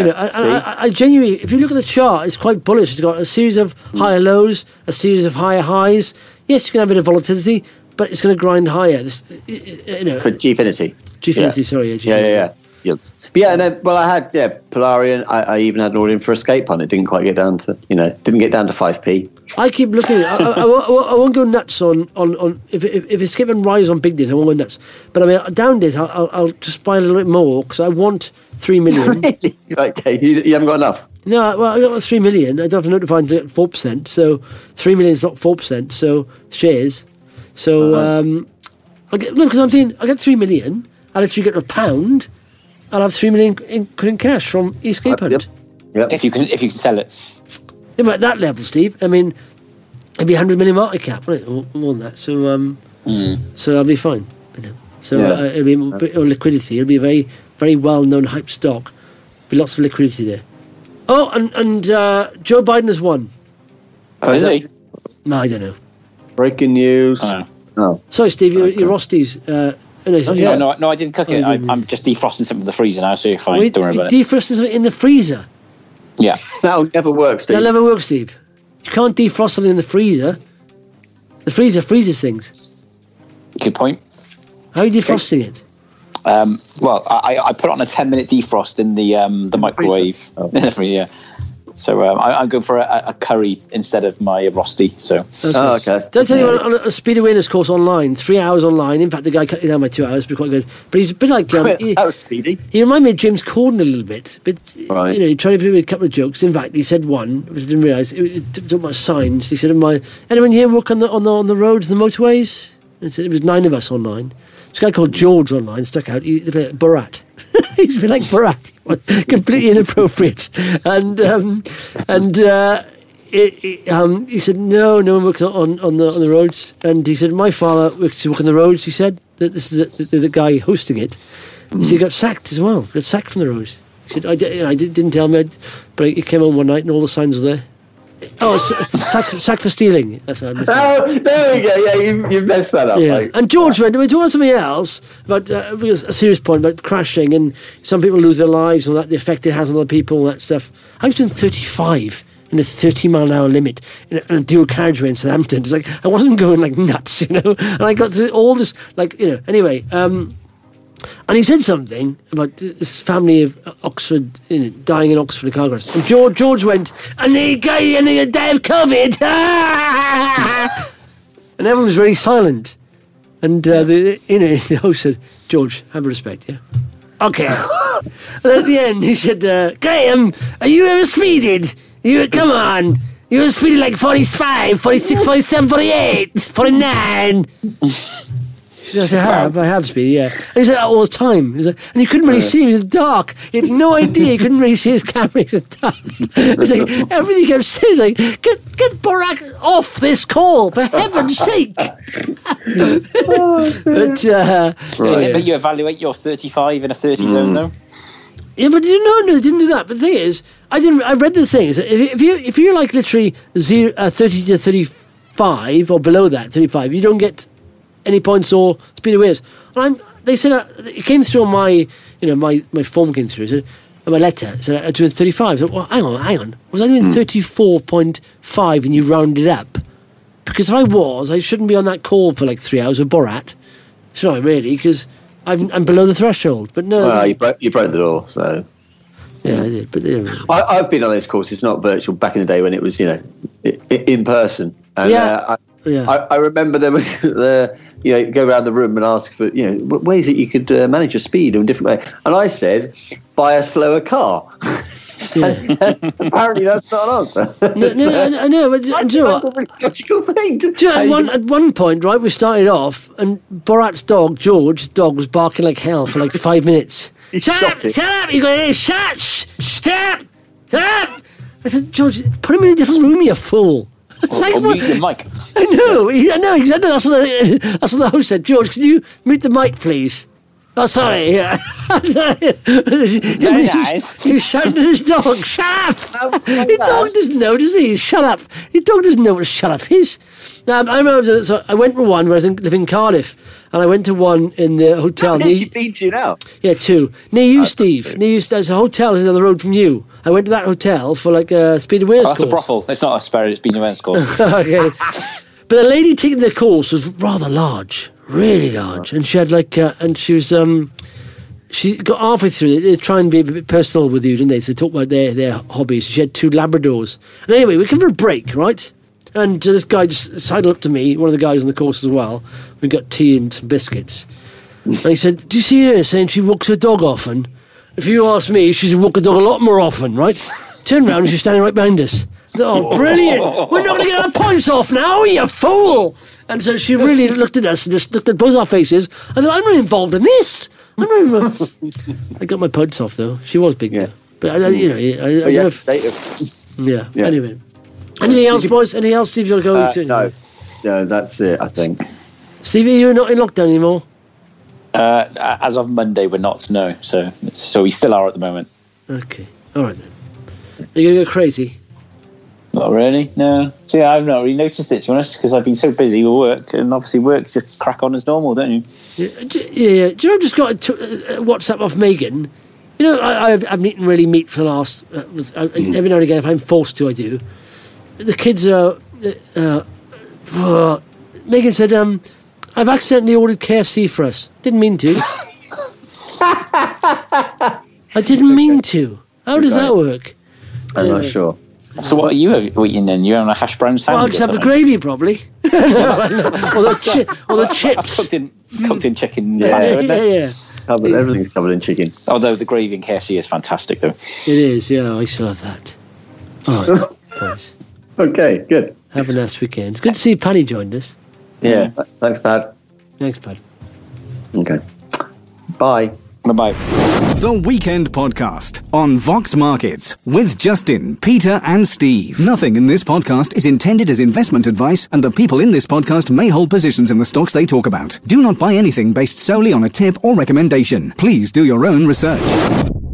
[SPEAKER 2] I genuinely, if you look at the chart, it's quite bullish. It's got a series of higher lows, a series of higher highs. Yes, you can have a bit of volatility, but it's going to grind higher.
[SPEAKER 3] For Gfinity.
[SPEAKER 2] Gfinity, sorry.
[SPEAKER 3] Yeah. Yes. But and then, I had, Polarium. I even had an order in for Escape Hunt. It didn't quite get down to, didn't get down to 5p.
[SPEAKER 2] I keep looking at it. I won't go nuts on if Escape Hunt rises on big days, I won't go nuts. But I mean, down days, I'll just buy a little bit more because I want 3 million.
[SPEAKER 3] Really? Okay, you haven't got enough?
[SPEAKER 2] No, well, I got 3 million. I don't have to notify until 4%. So 3 million is not 4%. So shares. So because I'm saying I get 3 million. I'll actually get £1. I'll have 3 million in cash from Escape Hunt.
[SPEAKER 3] Yep.
[SPEAKER 4] If you can sell it.
[SPEAKER 2] Yeah, but at that level, Steve. I mean, it'd be 100 million market cap, wouldn't it? Or more than that. So so I'll be fine. So it'll be a bit of liquidity. It'll be a very, very well-known hype stock. Be lots of liquidity there. Oh, and Joe Biden has won.
[SPEAKER 3] Oh,
[SPEAKER 4] is he?
[SPEAKER 2] No, I don't know.
[SPEAKER 3] Breaking news.
[SPEAKER 2] Oh. Sorry, Steve, your Rosty's...
[SPEAKER 4] No, I didn't cook it. I'm just defrosting something in the freezer now, so you're fine. Don't worry about it.
[SPEAKER 2] Defrosting something in the freezer?
[SPEAKER 4] Yeah.
[SPEAKER 3] That'll never work, Steve.
[SPEAKER 2] That'll never work, Steve. You can't defrost something in the freezer. The freezer freezes things.
[SPEAKER 4] Good point.
[SPEAKER 2] How are you defrosting it?
[SPEAKER 4] I put it on a 10-minute defrost in the microwave. In the freezer, So I'm going for a curry instead of my rosti. So.
[SPEAKER 3] Okay.
[SPEAKER 2] Did I tell you on a speed awareness course online, 3 hours online? In fact, the guy cut it down by 2 hours, but quite good. But he's a bit like
[SPEAKER 3] that was speedy.
[SPEAKER 2] He reminded me of James Corden a little bit. But
[SPEAKER 3] Right.
[SPEAKER 2] he tried to do a couple of jokes. In fact, he said one, which I didn't realise. It talked about signs. He said, anyone here work on the roads, the motorways? And it was 9 of us online. This guy called George online stuck out. Borat. He's a bit like Borat. Completely inappropriate. And he said, no one works on the roads. And he said, my father works on the roads. He said that this is the guy hosting it. He said he got sacked as well. Got sacked from the roads. He said, I didn't tell me, but he came on one night and all the signs were there. Oh, sack for stealing. That's what I missed.
[SPEAKER 3] Oh, there we go. Yeah, you messed that up.
[SPEAKER 2] Yeah.
[SPEAKER 3] Mate.
[SPEAKER 2] And George went to something else about a serious point about crashing and some people lose their lives and that the effect it has on other people and that stuff. I was doing 35 in a 30-mile-an-hour limit in a dual carriageway in Southampton. It's like I wasn't going like nuts, And I got through all this, Anyway. And he said something about this family of Oxford, dying in Oxford in car crash. And George went, and they die of COVID. And everyone was really silent. And the host said, George, have respect, yeah? Okay. And at the end, he said, Graham, are you ever speeded? Come on. You ever speeded like 45, 46, 47, 48, 49? I said, I have speed, yeah. And he said that all the time. And you couldn't really see him. It was dark. He had no idea. You couldn't really see his camera. It was dark. It was like, everything he kept saying was like, get Borat off this call, for heaven's sake. But
[SPEAKER 4] you evaluate your 35 in a 30 zone, though?
[SPEAKER 2] Yeah, but no, they didn't do that. But the thing is, I read the thing. If you're like literally 30 to 35 or below that, 35, you don't get any points or speed awareness. And they said it came through on my, my form came through. Said, my letter said I'm doing 35. I said, well, hang on. Was I doing 34.5 and you rounded up? Because if I was, I shouldn't be on that call for like 3 hours with Borat. Should I really? Because I'm below the threshold. But no.
[SPEAKER 3] Well, you broke the law, so.
[SPEAKER 2] Yeah, I did. But
[SPEAKER 3] I've been on those courses, not virtual. Back in the day when it was, in person. And, I remember there was go around the room and ask for, ways that you could manage your speed in a different way. And I said, buy a slower car. And apparently that's not an answer.
[SPEAKER 2] I know, but do you know what?
[SPEAKER 3] That's a really logical thing.
[SPEAKER 2] At one point, right, we started off, and Borat's dog, George's dog, was barking like hell for like 5 minutes. Shut up! You go, stop! I said, George, put him in a different room, you fool.
[SPEAKER 4] Mute the mic.
[SPEAKER 2] I know, exactly. That's what the host said. George, can you mute the mic, please? Oh, sorry.
[SPEAKER 4] Very nice.
[SPEAKER 2] He shouted at his dog, shut up! His dog doesn't know, does he? Shut up. His dog doesn't know what a shut up is. Now, I remember, so I went to one where I living in Cardiff, and I went to one in the hotel.
[SPEAKER 3] How many did you feed to now?
[SPEAKER 2] Yeah, 2. Near you, Steve. There's a hotel down the road from you. I went to that hotel for like a speed awareness course.
[SPEAKER 4] That's a brothel. It's not a spirit, it's speed awareness course.
[SPEAKER 2] Okay. But the lady taking the course was rather large, really large. And she had like, and she was, she got halfway through. They try and be a bit personal with you, didn't they? So they talk about their hobbies. She had 2 Labradors. And anyway, we come for a break, right? And this guy just sidled up to me, one of the guys on the course as well. We got tea and some biscuits. And he said, do you see her saying she walks her dog often? If you ask me, she should walk the dog a lot more often, right? Turn around and she's standing right behind us. Oh, brilliant. We're not going to get our points off now, you fool. And so she really looked at us and just looked at both our faces. I thought, I'm not involved in this. I got my points off, though. She was big, though. But, I don't know if... Yeah, anyway. Anything else, boys? Anything else, Steve, you want to go into?
[SPEAKER 3] No, that's it, I think.
[SPEAKER 2] Stevie, you're not in lockdown anymore?
[SPEAKER 4] As of Monday, we're not, no. So we still are at the moment.
[SPEAKER 2] Okay. All right, then. Are you going to go crazy?
[SPEAKER 4] Not really, no. See, I've not really noticed it, to be honest, because I've been so busy with work, and obviously work just crack on as normal, don't you?
[SPEAKER 2] Yeah. Do you know I've just got a WhatsApp off Megan? I haven't eaten really meat for the last... every now and again, if I'm forced to, I do. The kids are... Megan said, I've accidentally ordered KFC for us. Didn't mean to. I didn't mean to. How does that work?
[SPEAKER 3] I'm not sure.
[SPEAKER 4] So what are you eating then? You're on a hash brown sandwich?
[SPEAKER 2] Well, I'll just have the gravy, probably. or the chips.
[SPEAKER 4] Cooked in chicken.
[SPEAKER 2] Yeah.
[SPEAKER 3] Everything's covered in chicken.
[SPEAKER 4] Although the gravy in KFC is fantastic, though.
[SPEAKER 2] It is, yeah. I still have that. Oh, nice.
[SPEAKER 3] Okay, good.
[SPEAKER 2] Have a nice weekend. It's good to see Paddy joined us.
[SPEAKER 3] Yeah. Thanks, Pad.
[SPEAKER 2] Thanks, Pad.
[SPEAKER 3] Okay. Bye.
[SPEAKER 4] Bye-bye.
[SPEAKER 1] The Weekend Podcast on Vox Markets with Justin, Peter and Steve. Nothing in this podcast is intended as investment advice, and the people in this podcast may hold positions in the stocks they talk about. Do not buy anything based solely on a tip or recommendation. Please do your own research.